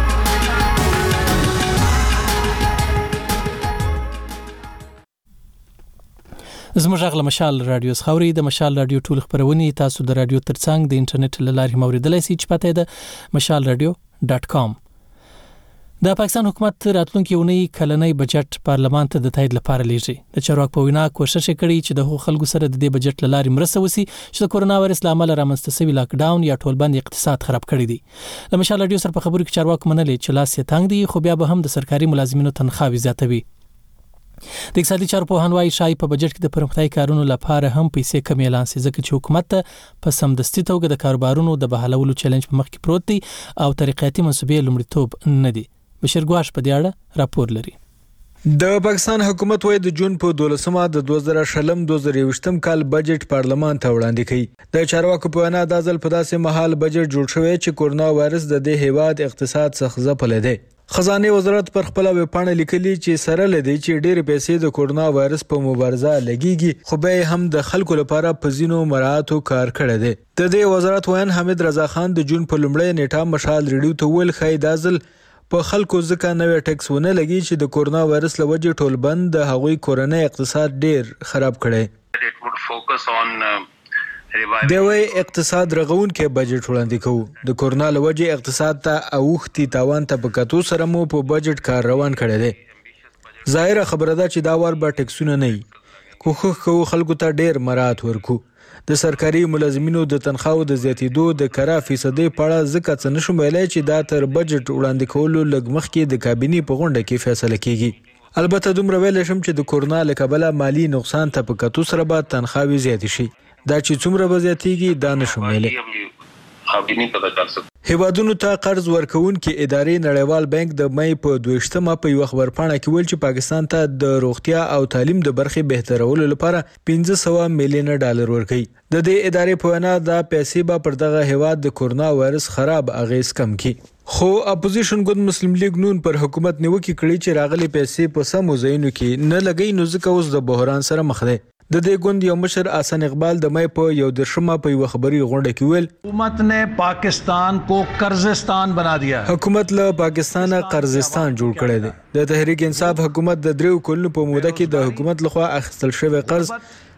زموږ غږ مشال رادیو خوري د مشال رادیو ټول خبرونه تاسو د رادیو ترڅنګ د انټرنیټ لارې موریدلای شئ چې پته ده mashalradio.com. د پاکستان حکومت راتلونکي اونۍ کلنۍ بجټ پارلمان ته د تایید لپاره لیږي. د چارواکو په وینا کوشش کړي چې د خلکو سره د دې بجټ لارې مرسته وسی چې د کورونا وایرس لامل رامنځته شوی لاک ډاون یا ټولبند اقتصاد خراب کړی دی. د مشال رادیو سره په خبرو کې چارواکو منلې چې لاس یې تنګ دی خو بیا به هم د سرکاري ملازمینو تنخواهي زیاتوي. د اقتصادي چارو په هنوای شای په بجټ کې د پرمختګ کارونو لپاره هم پیسې کم اعلان شي ځکه چې حکومت په سمدستي توګه د کاروبارونو د بحالولو چیلنج په مخ کې پروت دی او طریقاتي منسوبې لومړیتوب نه دی. بشیر ګواش په دې اړه راپور لري. د پاکستان حکومت وایي د جون په 12مه د 2020 کال بجټ پارلمان ته وړاندې کړي. د چارواکو په وینا د ځل په داسې مهال بجټ جوړ شوی چې کورونا وایرس د دې هیواد اقتصاد څخه ځپلې دی. خزانه وزارت پر خپل ویب پاڼه لیکلي چې سره لدی چې ډېر پیسې د کورونا وایرس په مبارزه لګیږي خو به هم د خلکو لپاره په زینو مراعاتو کار کړی دی. د دې وزارت وین حمید رضا خان د جون په لومړۍ نیټه مشال ریډیو ته ویل خای دازل په خلکو ځکه نوې ټیکس ونه لګي چې د کورونا وایرس لوجه ټول بند د هغوی کورنۍ اقتصاد ډېر خراب کړي. دوی اقتصاد رغون کې بجټ وړاندې کوو. د کورونا لوجه اقتصاد ته اوختي تاوان ته پکاتو سره مو په بجټ کار روان کړی دی. ظاهر خبره ده چې دا وار به ټیکسونه نه وي. کوښښ کوو خلکو ته ډېر مراعات ورکو. د سرکاري ملازمینو د تنخواو د زیاتېدو د کره فیصدي په اړه ځکه څه نشم ویلای چې دا تر بجټ وړاندې کولو لږ مخکې د کابینې په غونډه کې فیصله کیږي. البته دومره ویل شم چې د کورونا له کبله مالی نقصان ته په کتو سره به تنخواوې زیاتې شي. دا چې څومره به زیاتېږي دا نشم ویلی. هیوادونو ته قرض ورکوونکې ادارې نړیوال بانک د مې په 22مه په یو خبرپاڼه کې ویل چې پاکستان ته د روغتیا او تعلیم د برخې بهترولو لپاره 500 میلیون ډالر ورکړي. د دې ادارې په وینا دا پیسې به پر دغه هیواد د کورونا وایرس خراب اغیز کم کړي. خو اپوزیشن ګوند مسلم لیگ نون پر حکومت نیوکه کړي چې راغلي پیسې په سمو ځایونو کې نه لګي نو ځکه اوس د بحران سره مخ دی. د دې ګوند یو مشر احسن اقبال د مې په 11مه په یو خبري غونډه کې ویل حکومت نے پاکستان کو قرضستان بنا دیا. حکومت له پاکستان قرضستان جوړ کړی دی. د تحریک انصاف حکومت د 3 کلونو په موده کې د حکومت لخوا اخیستل شوی قرض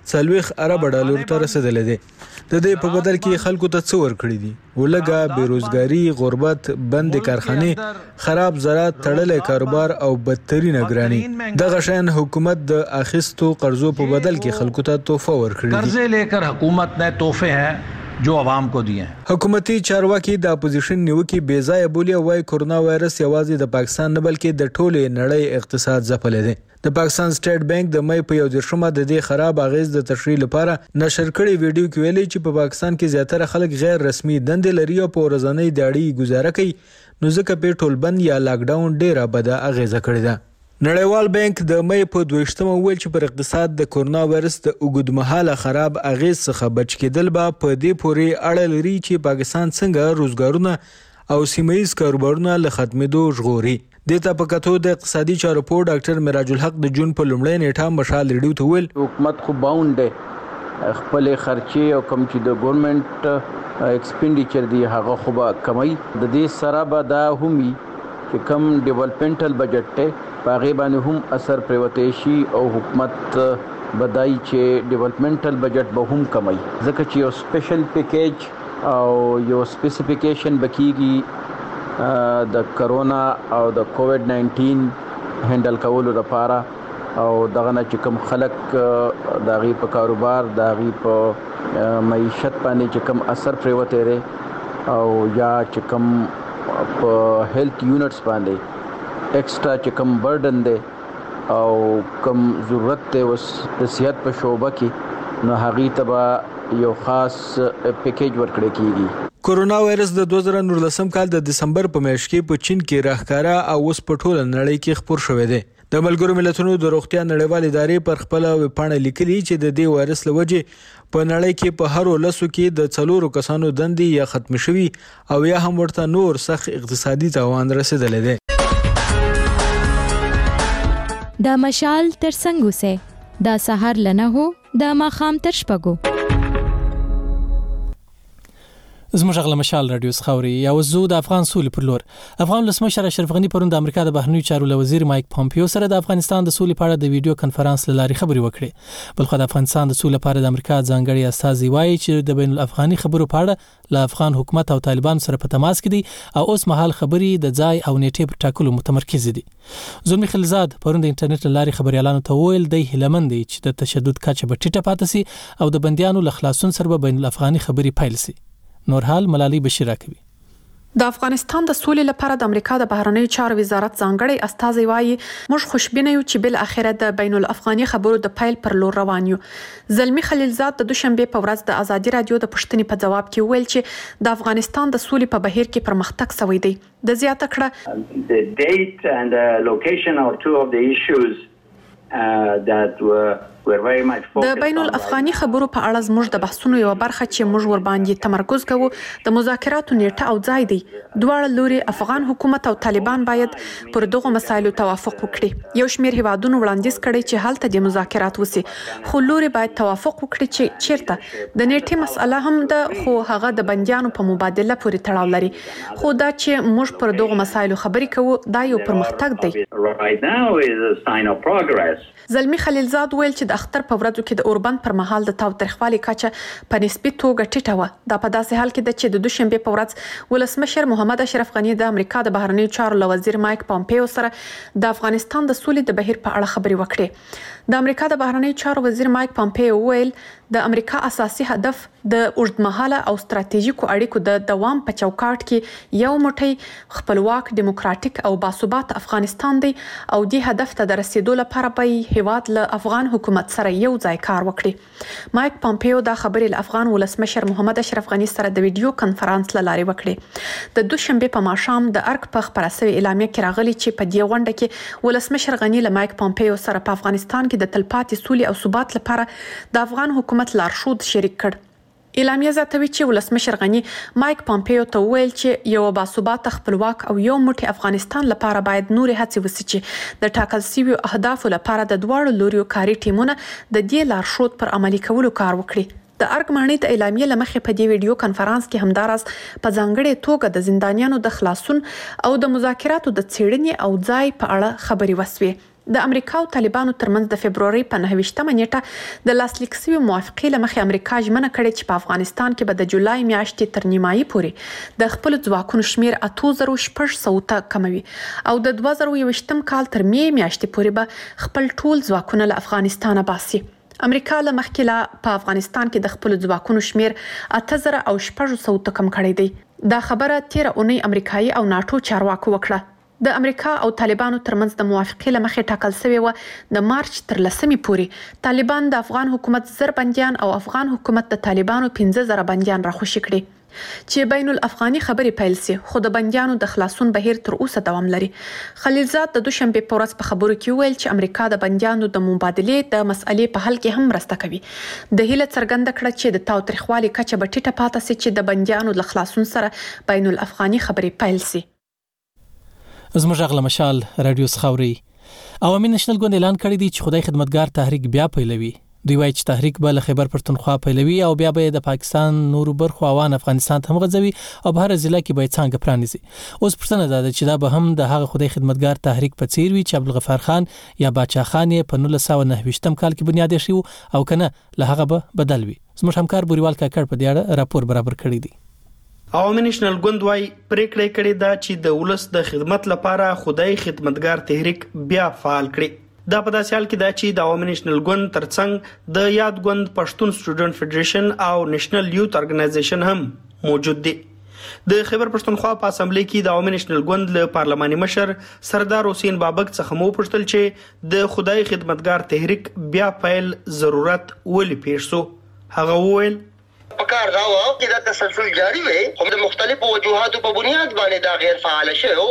40 ارب ډالر ته رسیدلی دی. د دې په بدل کې خلکو ته څه ورکړي دي؟ ولګه، بیروزګاری، غربت، بند کارخانه، خراب زراعت، تړلې کاروبار او بدترین ګرانی. دغه شان حکومت د اخیستو قرضو په بدل کې خلکو ته تحفه ورکړي دي. قرضې لیکر حکومت نے تحفے ہیں جو عوام کو دیے ہیں. حکومتي چارواکي د اپوزیشن نیوکي بے ځای بولی وای کورونا وایرس یوازې د پاکستان نه بلکې د ټولې نړۍ اقتصاد ځپلی دی. د پاکستان سټیټ بانک د مې په 11مه د دې خراب اغیز د تشریح لپاره نشر کړي ویډیو کې ویلي چې په پاکستان کې زیاتره خلک غیر رسمي دندې لري او په ورځنۍ دیاړي گزاره کوي نو ځکه په ټولبند یا لاک ډاون ډیره بده اغیزه کړې ده. نړیوال بانک د مې په 22مه ویل چې پر اقتصاد د کورونا وایرس د اوږدمهاله خراب اغیز څخه بچ کېدل به په دې پورې اړه لري چې پاکستان څنګه روزګارونه او سیمه‌ایز کاروبارونه له ختمېدو ژغوري. دته په کتو د اقتصادي چارو په ډاکټر میراج الحق د جون په لومړۍ نیټه مشال ریډیو ته ویل حکومت خو باوند دی خپل خرچې او کم چې د ګورنمنت ایکسپینډیچر دی هغه خو به کمای. د دې سره به دا همي چې کم ډیولپمنټل بجټ ته باغې باندې هم اثر پریوتې شي او حکومت بدای چې ډیولپمنټل بجټ به هم کمای ځکه چې یو سپیشل پیکیج او یو سپیسیفیکیشن بکیږي د کرونا او د کووډ 19 هندل کولو لپاره او دغه نه چې کوم خلک داغي په کاروبار داغي په معیشت باندې چې کوم اثر پریوته لري او یا چې کوم په هیلث یونټس باندې ایکسترا چې کوم برډن دی او کوم ضرورت ته وس د صحت په شعبه کې نو هغه تبا یو خاص پیکیج ورکړی کیږي. کورونا وایرس د 2019 کال د دسمبر په میاشت کې په چین کې راښکارا او اوس په ټوله نړۍ کې خپور شوی دی. د ملګرو ملتونو د روغتیا نړیوال ادارې پر خپل ویبپاڼه لیکلي چې د دې وایرس له وجې په نړۍ کې په هر لسو کې د 4 کسانو دندې یا ختم شوي او یا هم ورته نور سخت اقتصادي تاوان رسیدلی دی. د مشال تر څنګ اوسئ، د سهار له 9 د ماښام تر 6. زموږ غل مشال رادیو خاوري یا وزو د افغان سولې پر لور. افغان ولسمشر اشرف غنی پرون د امریکا د بهرنیو چارو وزیر مایک پامپیو سره د افغانستان د سولې په اړه د ویډیو کانفرنس لاري خبري وکړي. بلخو د افغانستان د سولې لپاره د امریکا ځانګړي استازي وایي چې د بین الافغاني خبرو په اړه له افغان حکومت او طالبان سره په تماس کې دي او اوس مهال خبري د ځای او نیټه پر ټاکلو متمرکز دي. زلمی خلیلزاد پرون د انټرنیټ لاري خبريالانو ته ویل د هلمند چې د تشدد کچه به ټیټه پاتې سي او د بنديانو له خلاصون سره بین الافغاني خبري پیل سي. نورحال ملالي بشیر کوي. د افغانستان د سولې لپاره د امریکا د بهرنیو چارو وزارت ځانګړی استازی وایي موږ خوشبینه یو چې بل اخره د بین الافغاني خبرو د پیل پر لور روان یو. زلمی خلیلزاد د دوشنبه په ورځ د ازادي رادیو د پښتنې په جواب کې ویل چې د افغانستان د سولې په بهیر کې پرمختګ شوی دی. د زیاته کړه the date and the location are two of the issues that were very much focused. د بین الافغاني خبرو په اړه زموږ د بحثونو یو برخه چې موږ ور باندې تمرکز کوو د مذاکراتو نیټه او ځای دی. دواړه لوري افغان حکومت او طالبان باید پر دغه مسایلو توافق وکړي. یو شمېر هیوادونو وړاندیز کړی چې هلته د مذاکرات وسی، خو لوري باید توافق وکړي چې چیرته د نیټه مسله هم ده، خو هغه د بنديانو په مبادله پورې تړاو لري. خو دا چې موږ پر دغه مسایلو خبرې کوو دا یو پرمختګ دی. Right now is a sign of progress. زلمی خلیلزاد ویل چې د اختر په ورځو کې د اوربند پر مهال د تاوتریخوالي کچه په نسبي توګه ټیټه وه. دا په داسې حال کې ده چې د دوشنبه په ورځ ولسمشر محمد اشرف غنی د امریکا د بهرنیو چارو وزیر مایک پامپیو سره د افغانستان د سولې د بهیر په اړه خبرې وکړې. د امریکا د بهرنیو چارو وزیر مایک پامپیو ویل د امریکا اساسي هدف د اوږدمهاله او ستراتیژیکو اړیکو د دوام په چوکاټ کې یو موټی خپلواک دیموکراتیک او باثبات افغانستان دی او دې هدف ته د رسیدو لپاره به هیواد له افغان حکومت سره یو ځای کار وکړي. مایک پامپیو دا خبرې له افغان ولسمشر محمد اشرف غنی سره د ویډیو کانفرنس لاري وکړي. د دوشنبه په ماښام د ارګ په خبره سوي اعلامیه کې راغلي چې په دې غونډه کې ولسمشر غنی له مایک پامپیو سره په افغانستان کې د تلپاتې سولې او ثبات لپاره د افغان حکومت لارښود شریک کړ. اعلامیه زیاتوي چې ولسمشر غنی مایک پامپیو ته ویل چې یو باثبات خپلواک او یو موټی افغانستان لپاره باید نور هڅې وسي چې د ټاکل شویو اهدافو لپاره د دواړو لوريو کاري ټیمونه د دې لارښود پر عملي کولو کار وکړي. د ارګ ماڼۍ د اعلامیې لمخې په دې ویډیو کانفرنس کې همداراز په ځانګړې توګه د زندانیانو د خلاصون او د مذاکراتو د څېړنې او ځای په اړه خبرې وسوې. د امریکا او طالبانو ترمنځ د فبرवरी په 9مه نیټه د لاسلیک شوی موافقې لمخې امریکا ژمنه کړې چې په افغانستان کې به د جولای میاشتې تر نیمایي پورې د خپل ځواکونو شمیر 8600 ته کموي او د 2021 کال تر می میاشتې پورې به خپل ټول ځواکونه له افغانستانه باسي. امریکا له مخکې لا په افغانستان کې د خپل ځواکونو شمیر 8600 ته کم کړی دی. دا خبره 13 اونۍ امریکایي او ناتو چارواکو وکړه. د امریکا او طالبانو ترمنځ د موافقې لمخې ټاکل شوی و د مارچ تر 10مې پورې طالبان د افغان حکومت 1000 بنديان او افغان حکومت د طالبانو 15000 بنديان راخوشي کړي چې بین الافغاني خبرې پیل سي، خو د بنديانو د خلاصون بهیر تر اوسه دوام لري. خلیلزاد د دوشنبه په ورځ په خبرو کې ویل چې امریکا د بنديانو د مبادلې د مسئلې په حل کې هم مرسته کوي. د هیله څرګنده کړه چې د تاوتریخوالي کچه به ټیټه پاتې سي چې د بنديانو د خلاصون سره بین الافغاني خبرې پیل سي. زموږ غل مشال رادیو خاوري. عوامي نېشنل ګوند اعلان کړی دی چې خدای خدمتګار تحریک بیا پیلوي. دوی وایي چې تحریک به له خیبر پښتونخوا پیلوي او بیا به د پاکستان نورو برخو اوان افغانستان ته هم غځوي او په هر ضلع کې به څنګه پرانیزي. اوس پښتنه ده چې دا به هم د هغه خدای خدمتګار تحریک په څیر وي چې عبدالغفار خان یا باچا خان یې په 1929 کال کې بنیاد شو او کنه له هغه به بدل وي. زموږ همکار بوریوال کاکړ په دې اړه راپور برابر کړی دی. عوامي نېشنل ګوند وايي پریکړه کړې ده چې د ولس د خدمت لپاره خدای خدمتګار تحریک بیا فعال کړي. دا په داسې حال کې ده چې د عوامي نېشنل ګوند ترڅنګ د یاد ګوند پښتون سټوډنټ فدریشن او نېشنل یوث ارګنایزیشن هم موجود دي. د خیبر پښتونخوا په اسمبلی کې د عوامي نېشنل ګوند له پارلماني مشر سردار حسین بابک څخه مو پوښتل چې د خدای خدمتګار تحریک بیا پیل ضرورت ولې پیښ شو. هغه وویل پکار راو چې دا تسلسل جاری وي هم د مختلفو وجوهاتو په بنیاد باندې دا غیر فعال شوی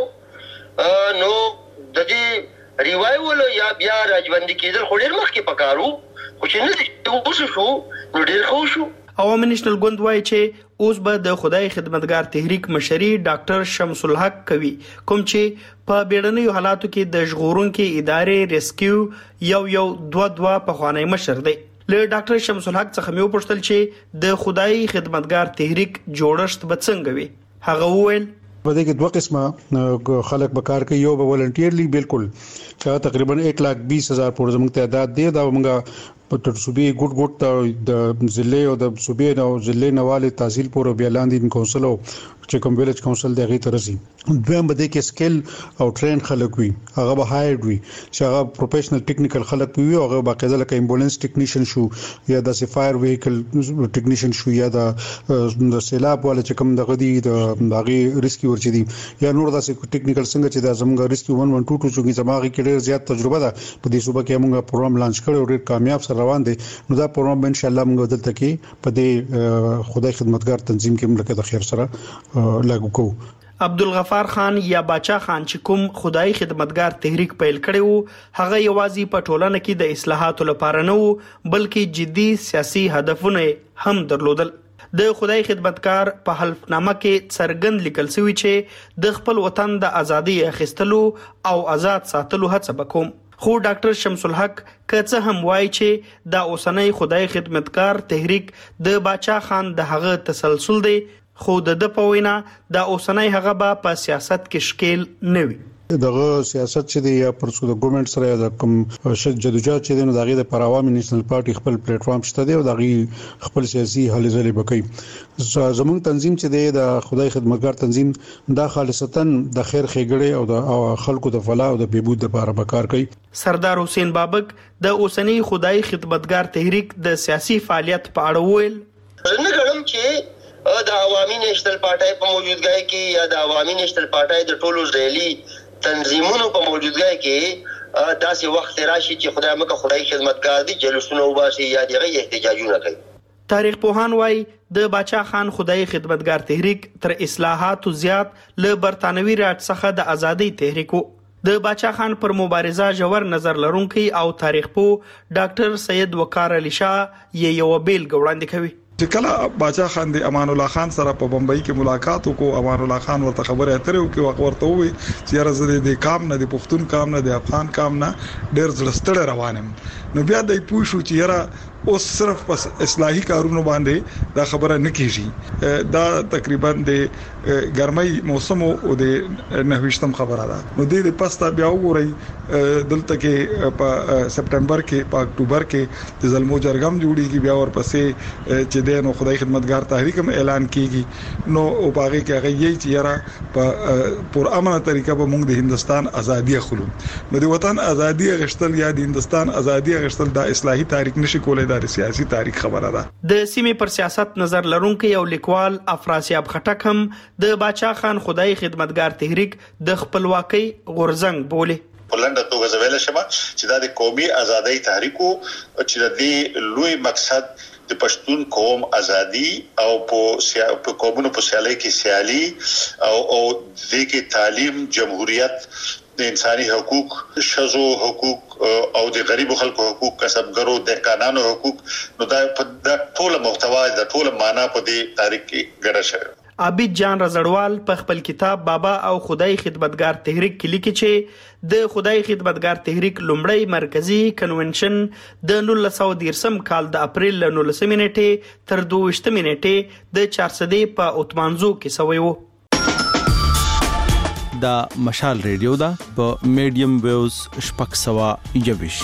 نو د دې ریوایول یا بیا راځوندي کېدل خو ډېر مخکې پکارو خو چې نه وشو نو ډېر خو شو. عوامي نېشنل ګوند وایي چې اوس به د خدای خدمتګار تحریک مشري ډاکټر شمس الحق کوي کوم چې په بیړنیو حالاتو کې د ژغورونکو ادارې ریسکیو یو دوه په خوانی مشر دی. له ډاکټر شمس الحق څخه مې وپوښتل چې د خدای خدمتګار تحریک جوړښت به څنګه وي. هغه وویل په دې کې دوه قسمه خلک به کار کوي. یو به ولنټیرلی بالکل چې تقریبا 1,20,000 پورې زموږ تعداد دی. دا موږ په صوبې ګډ د ضلع او د صوبې او ضلع نواله تحصیل پورې بیلاندین کونسل او چې کوم ویلج کونسل دغه ترسي. دویم بده کې سکل او ټرین خلک وي هغه به هايرډ وي چې هغه پروفیشنل ټیکنیکل خلک وي او هغه باقاعده لکه امبولانس ټیکنیشن شو یا د فایر وهیکل ټیکنیشن شو یا د سیلاب ولا چې کوم دغه دي د هغه ریسکیو ورچې دي یا نور داسې ټیکنیکل څنګه چې د زموږ ریسکیو 112 چې زموږ کې ډېر زیات تجربه ده په دې صوبه کې موږ پروګرام لانچ کړو او ډېر کامیاب سره روان دي. نو دا پروګرام ان شاء الله موږ دلته کې په دې خدای خدمتګار تنظیم کې ملک د خیر سره لاګو کوو. عبدالغفار خان یا باچا خان چې کوم خدای خدمتګار تحریک پیل کړی وو هغه یوازې په ټولنه کې د اصلاحاتو لپاره نه وو بلکې جدي سیاسي هدفونه هم درلودل. د خدای خدمتګار په حلفنامه کې څرګند لیکل شوی چې د خپل وطن د ازادي اخیستلو او آزاد ساتلو هڅه وکوم. خو ډاکټر شمس الحق کڅه هم وایي چې دا اوسنۍ خدای خدمتګار تحریک د باچا خان د هغه تسلسل دی خو د په وینا د اوسنۍ هغه په سیاست کې شکل نه وي. دغه سیاست چې دی یا پرسو د ګورنمنت سره د کوم جدوجہد چې دی نو دغه د عوامي نېشنل پارټي خپل پلیټ فارم شته دی او دغه خپل سیاسي هلې ځلې بکوي. زموږ تنظیم چې دی د خدای خدمتګار تنظیم دا خالصتاً د خیر ښېګړې او د خلکو د فلاح او د بهبود لپاره کار کوي. سردار حسین بابک د اوسنۍ خدای خدمتګار تحریک د سیاسي فعالیت په اړه وویل نه ګڼم چې د عوامي نېشنل پارټي په موجودګۍ کې یا د عوامي نېشنل پارټي د ټولو ځایلي تنظیمونو په موجودګۍ کې داسې وخت راشي چې خدای مکه خدای خدمتګار دي جلوسونه وباسي یا دغه احتجاجونه کوي. تاریخ پوهان وایي د باچا خان خدای خدمتګار تحریک تر اصلاحاتو زیات له برتانوي راج څخه د ازادۍ تحریک د باچا خان پر مبارزه جوړ نظر لرونکي او تاریخ پوه ډاکټر سید وقار علي شاه یو بیل وړاندې کوي. چې کله باچا خان د امان الله خان سره په بمبئی کې ملاقات وکړو امان الله خان ورته خبره اترې وکړه ورته وی چې راځي د کام نه د پښتون کام نه د افغان کام نه ډېر زړستړ روانم. نو بیا د پوښو چې یاره اوس صرف بس اصلاحي کارونو باندې دا خبره نه کیږي. دا تقریبا د ګرمۍ موسم او د 29م خبره ده. نو د پستا بیا وګورئ دلته کې په سپټمبر کې په اکتوبر کې د زلمو جرګم جوړیږي بیا ورپسې چې د خدای خدمتګار تحریک هم اعلان کیږي. نو او باغې کې هغه یی چې یاره په پر امنه طریقه به موږ د هندستان ازادي خلو. نو د وطن ازادي غشتل یا د هندستان ازادي غشتل د اصلاحي تاریخ نشي کولای د سیاسي تاریخ خبره ده. د سیمې پر سیاست نظر لرونکي او لیکوال افراسیاب خټک هم د باچا خان خدای خدمتګار تحریک د خپلواکۍ غورځنګ بولي. ولنډه توګه زویل شمه چې دا د قومي ازادۍ تحریکو چې د دې لوی مقصد د پښتون قوم ازادي او په قومونو په سیالي کې سیالي او د کې تعلیم جمهوریت د انساني حقوق شذو حقوق او د غریبو خلکو حقوق کسبګرو د قانونو حقوق نو دا ټول محتوا د ټول معنا په دې تاریخ کې ګډه شوی. عابد جان رزړوال په خپل کتاب بابا او خدای خدمتګار تحریک کې لیکي چې د خدای خدمتګار تحریک لومړی مرکزی کنونشن د 1913 کال د اپریل 19 نیټه تر 22 نیټه د 400 په اوتمانزو کې شوی و. دا مشال ریډیو دا په میډیم ویوز شپږ سوه یویش.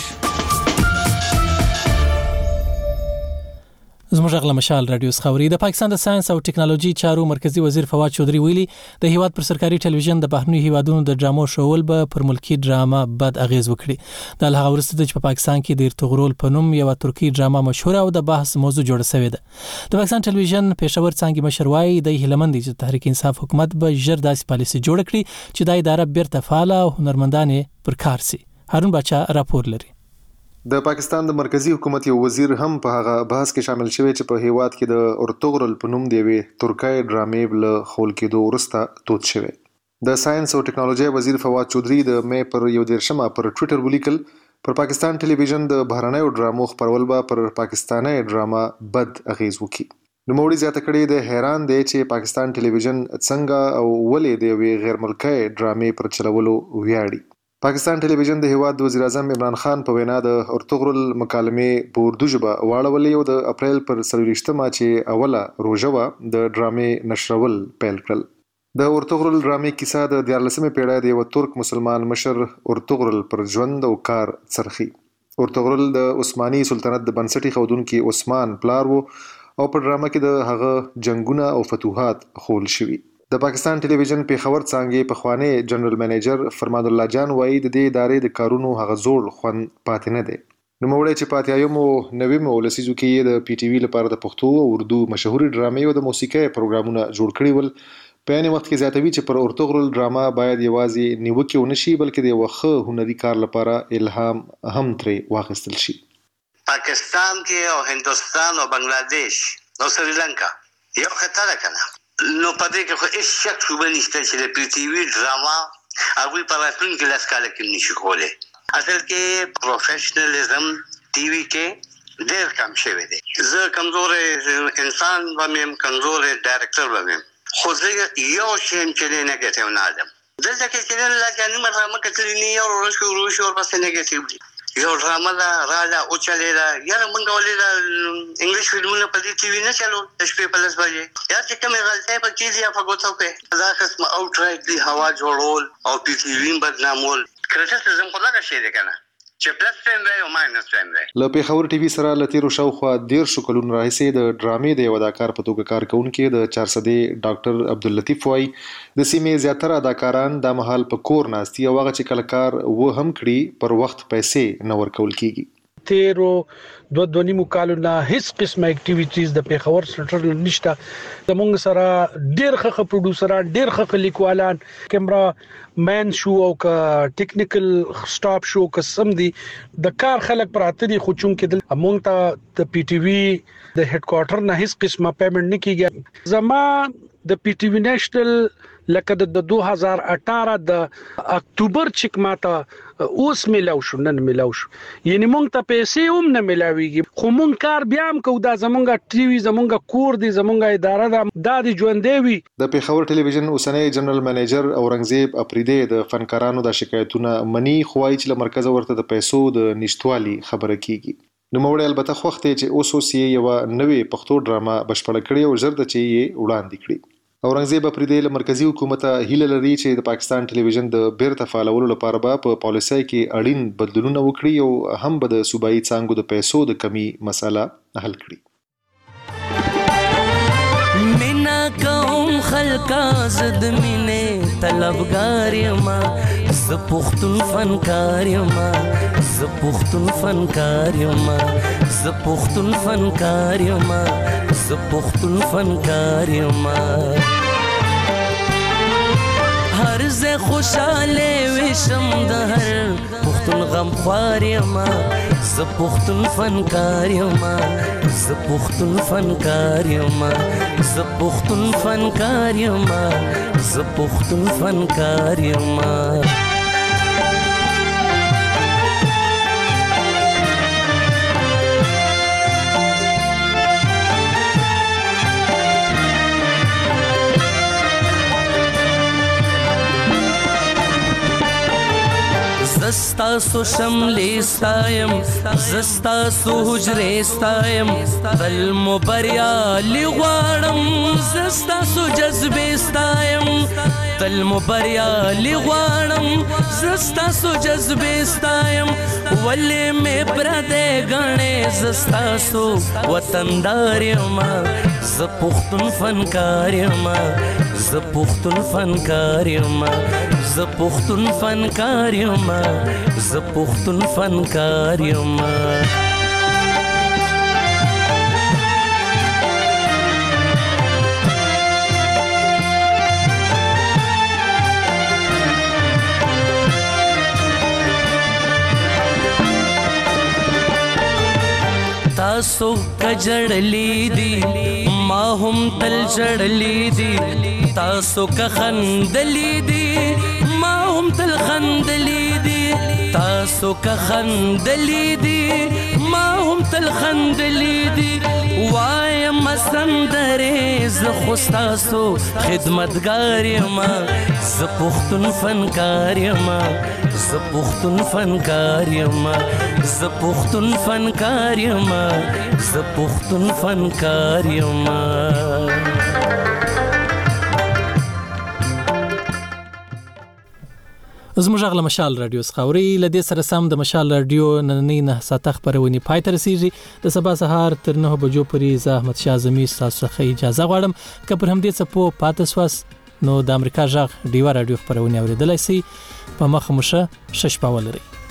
زموږ غلا مشال رادیو خبري د پاکستان د ساينس او ټکنالوژي چارو مرکزی وزیر فواد چودري ویلي د هیواد پر سرکاري ټلویزیون د بهرنی هیوادونو د ډرامو شوول به پر ملکی ډراما بد اغیز وکړي. د هغه ورسته چې په پاکستان کې د ارتغرل په نوم یو ترکی ډراما مشهور او د بحث موضوع جوړ شوې ده. د پاکستان ټلویزیون پېښور څنګه مشروعي د هلمند د تحریک انصاف حکومت به جر داسې پالیسي جوړ کړي چې د اداره بیرته فعال او هنرمندانه پر کار سي. هارون بچا راپور لري. د پاکستان د مرکزی حکومت یو وزیر هم په هغه بحث کې شامل شوی چې په هیواد کې د ارطغرل په نوم دی وی ترکای ډرامې له خول کېدو وروسته توت شوی. د ساينس او ټکنالوژي وزیر فواد چودري د مې پر 11 پر ټوئیټر ولیکل پر پاکستان ټلویزیون د بهرنیو ډرامو خبرول به پر پاکستاني ډراما بد اغیز وکړي. نوموړي زیاته کړې د حیران دی چې پاکستان ټلویزیون څنګه او ولې د وی غیر ملکی ډرامې پر چلولو ویاړي. پاکستان ټلویزیون د هیواد د وزیر اعظم عمران خان په وینا د ارطغرل مکالمې په اردو ژبه واړولې او د اپریل پر 24مه چې اوله روژه وه د ډرامې نشرول پیل کړل. د ارطغرل ډرامې کیسه د 14مې پیړۍ د یو ترک مسلمان مشر ارطغرل پر ژوند او کار څرخي. ارطغرل د عثماني سلطنت د بنسټ ایښودونکي عثمان پلار وو او په ډرامه کې د هغه جنگونه او فتوحات خول شوي. د پاکستان ټلویزیون پیښور څانګې پخوانی جنرال منیجر فرمان الله جان وایي د دې ادارې د کارونو هغه زوړ خوند پاتې نه دی. نوموړی چې په 80 90 لسیزو کې د پی ټی وی لپاره د پښتو او اردو مشهوري ډرامې او د موسیقۍ پروګرامونه جوړ کړي ول، په یعنی وخت کې زیاتوي چې پر ارطغرل ډراما باید یوازې نیوکه ونشي بلکې د یو ښه هنري کار لپاره الهام هم ترې واخیستل شي. پاکستان کې او هندوستان او بنگلاديش او سریلانکا یو خطر کنه نو پدې کې خو هیڅ شک شوبه نشته چې د پی ټی وی ډراما هغه په راتلونکي لاس کال کې نشي کولای. اصل کې پروفیشنالیزم ټي وی کې ډېر کم شوی دی. زه کمزور انسان ومم، کمزور ډایرکټر ومم، خو زه یو شی چې نه ګټم نه ادم دلته کې چې نه لګانې مرامه کتلې نه یو روش او پس نګټیو یو ډراما راځه او چلے دا یاره مونږ ولې انګلیش فلمونه په دې ټي وی نه چلو د شپې په لس بجې یا چې کومه غلطه په کې دی په ګوتو کې دا قسم اوټ رائټ دی هوا جوړول او پی ټي وی بدنامول کریټیسیزم خو دا شی دی کنه چې پلس ټیم دی او ماینس ټیم دی. له پیښور ټي وی سره لتیرو شاوخوا 13 کلونو راهیسې د ډرامې د یو اداکار په توګه کار کوونکی د 400 ډاکټر عبداللطیف وای د سیمې زیاتره اداکاران د مهال په کور ناستي او هغه چې کلکار و هم کړي پر وخت پیسې نه ورکول کیږي. تیرو دو نیمو کالو نه هیڅ قسمه اکټیویټیز د پیښور سنټر نشته. زمونږ سره ډېر ښه پروډوسران، ډېر ښه لیکوالان، کیمرا مین شو او کا ټیکنیکل سټاپ شو قسم دي د کار خلک پراته دي. خو چون کې مونږ ته د پی ټی وی د هډ کوارټر نه هیڅ قسمه پیمنټ نه کیږي. زما د پی ټی وی نېشنل لکه د 2018 د اکتوبر چک ماته اوس ملاو شو نن ملاو شو، یعنی مونږ ته پیسې هم نه ملاويږي خو مونږ کار بیا هم کوو. دا زمونږ ټي وی زمونږ کور دی، زمونږ اداره دا د ژوندې وي. د پیښور ټلویزیون اوسنی جنرال منیجر اورنګزیب اپریدی د فنکارانو د شکایتونه منی خوای چې له مرکز ورته د پیسو د نشټوالي خبره کیږي. نو موږ البته خوخته چې اوس یې یو نوې پښتو ډراما بشپړ کړي او زر د چې یې وړاندې کړي. اورنګزیب اپریدی له مرکزی حکومت هیله لري چې د پاکستان ټلویزیون د بیرته فعالولو لپاره به په پالیسۍ کې اړین بدلونونه وکړي او هم به د صوبایي څانګو د پیسو د کمی مسله حل کړي. مینا کوم خلقا زد مینه طلبګار یما ز پختون فنکار یما ز پختون فنکار یما ز پختون فنکار یما ز پختون فنکار یما هر زه خوشاله وشم د هر پختون غم خوار یما ز پختون فنکار یما ز پختون فنکار یما ز پختون فنکار یما ز پختون فنکار یما. زستا سو شملی ستایم زستا سو حجرې ستایم تل مبریالی غواړم زستا سو جذبې ستایم تل مبریالی غواړم زستا سو جذبې ستایم ولې مې پردې غاڼې زستا سو وطندار یما ز پختون فنکار یما ز پختون فنکار یما ز پختون فنکار یما ز پختون فنکار یما. تاسو کجړلې دي ما هم تل جړلې دي تاسو که خندلې دي ما هم تل خندلې دي تاسو که خندلې دي ما هم تل خندلې دي وایم سندرې ز خو ستاسو خدمتګار یم ز پښتون فنکار یم ز پښتون فنکار یم ز پښتون فنکار یم ز پښتون فنکار یم زموږ غل مشال رادیو سخاوري لدې سره سم د مشال رادیو نننۍ نه ساته خبرونه پای ته رسیږي د سبا سهار تر 9 بجو پورې ز احمد شاه زمي تاسو څخه اجازه غواړم که پر هم دې څه په پاتسواس نو د امریکا ژغ ډیوا رادیو خبرونه اوریدلای شي په مخه مشه شش پاول لري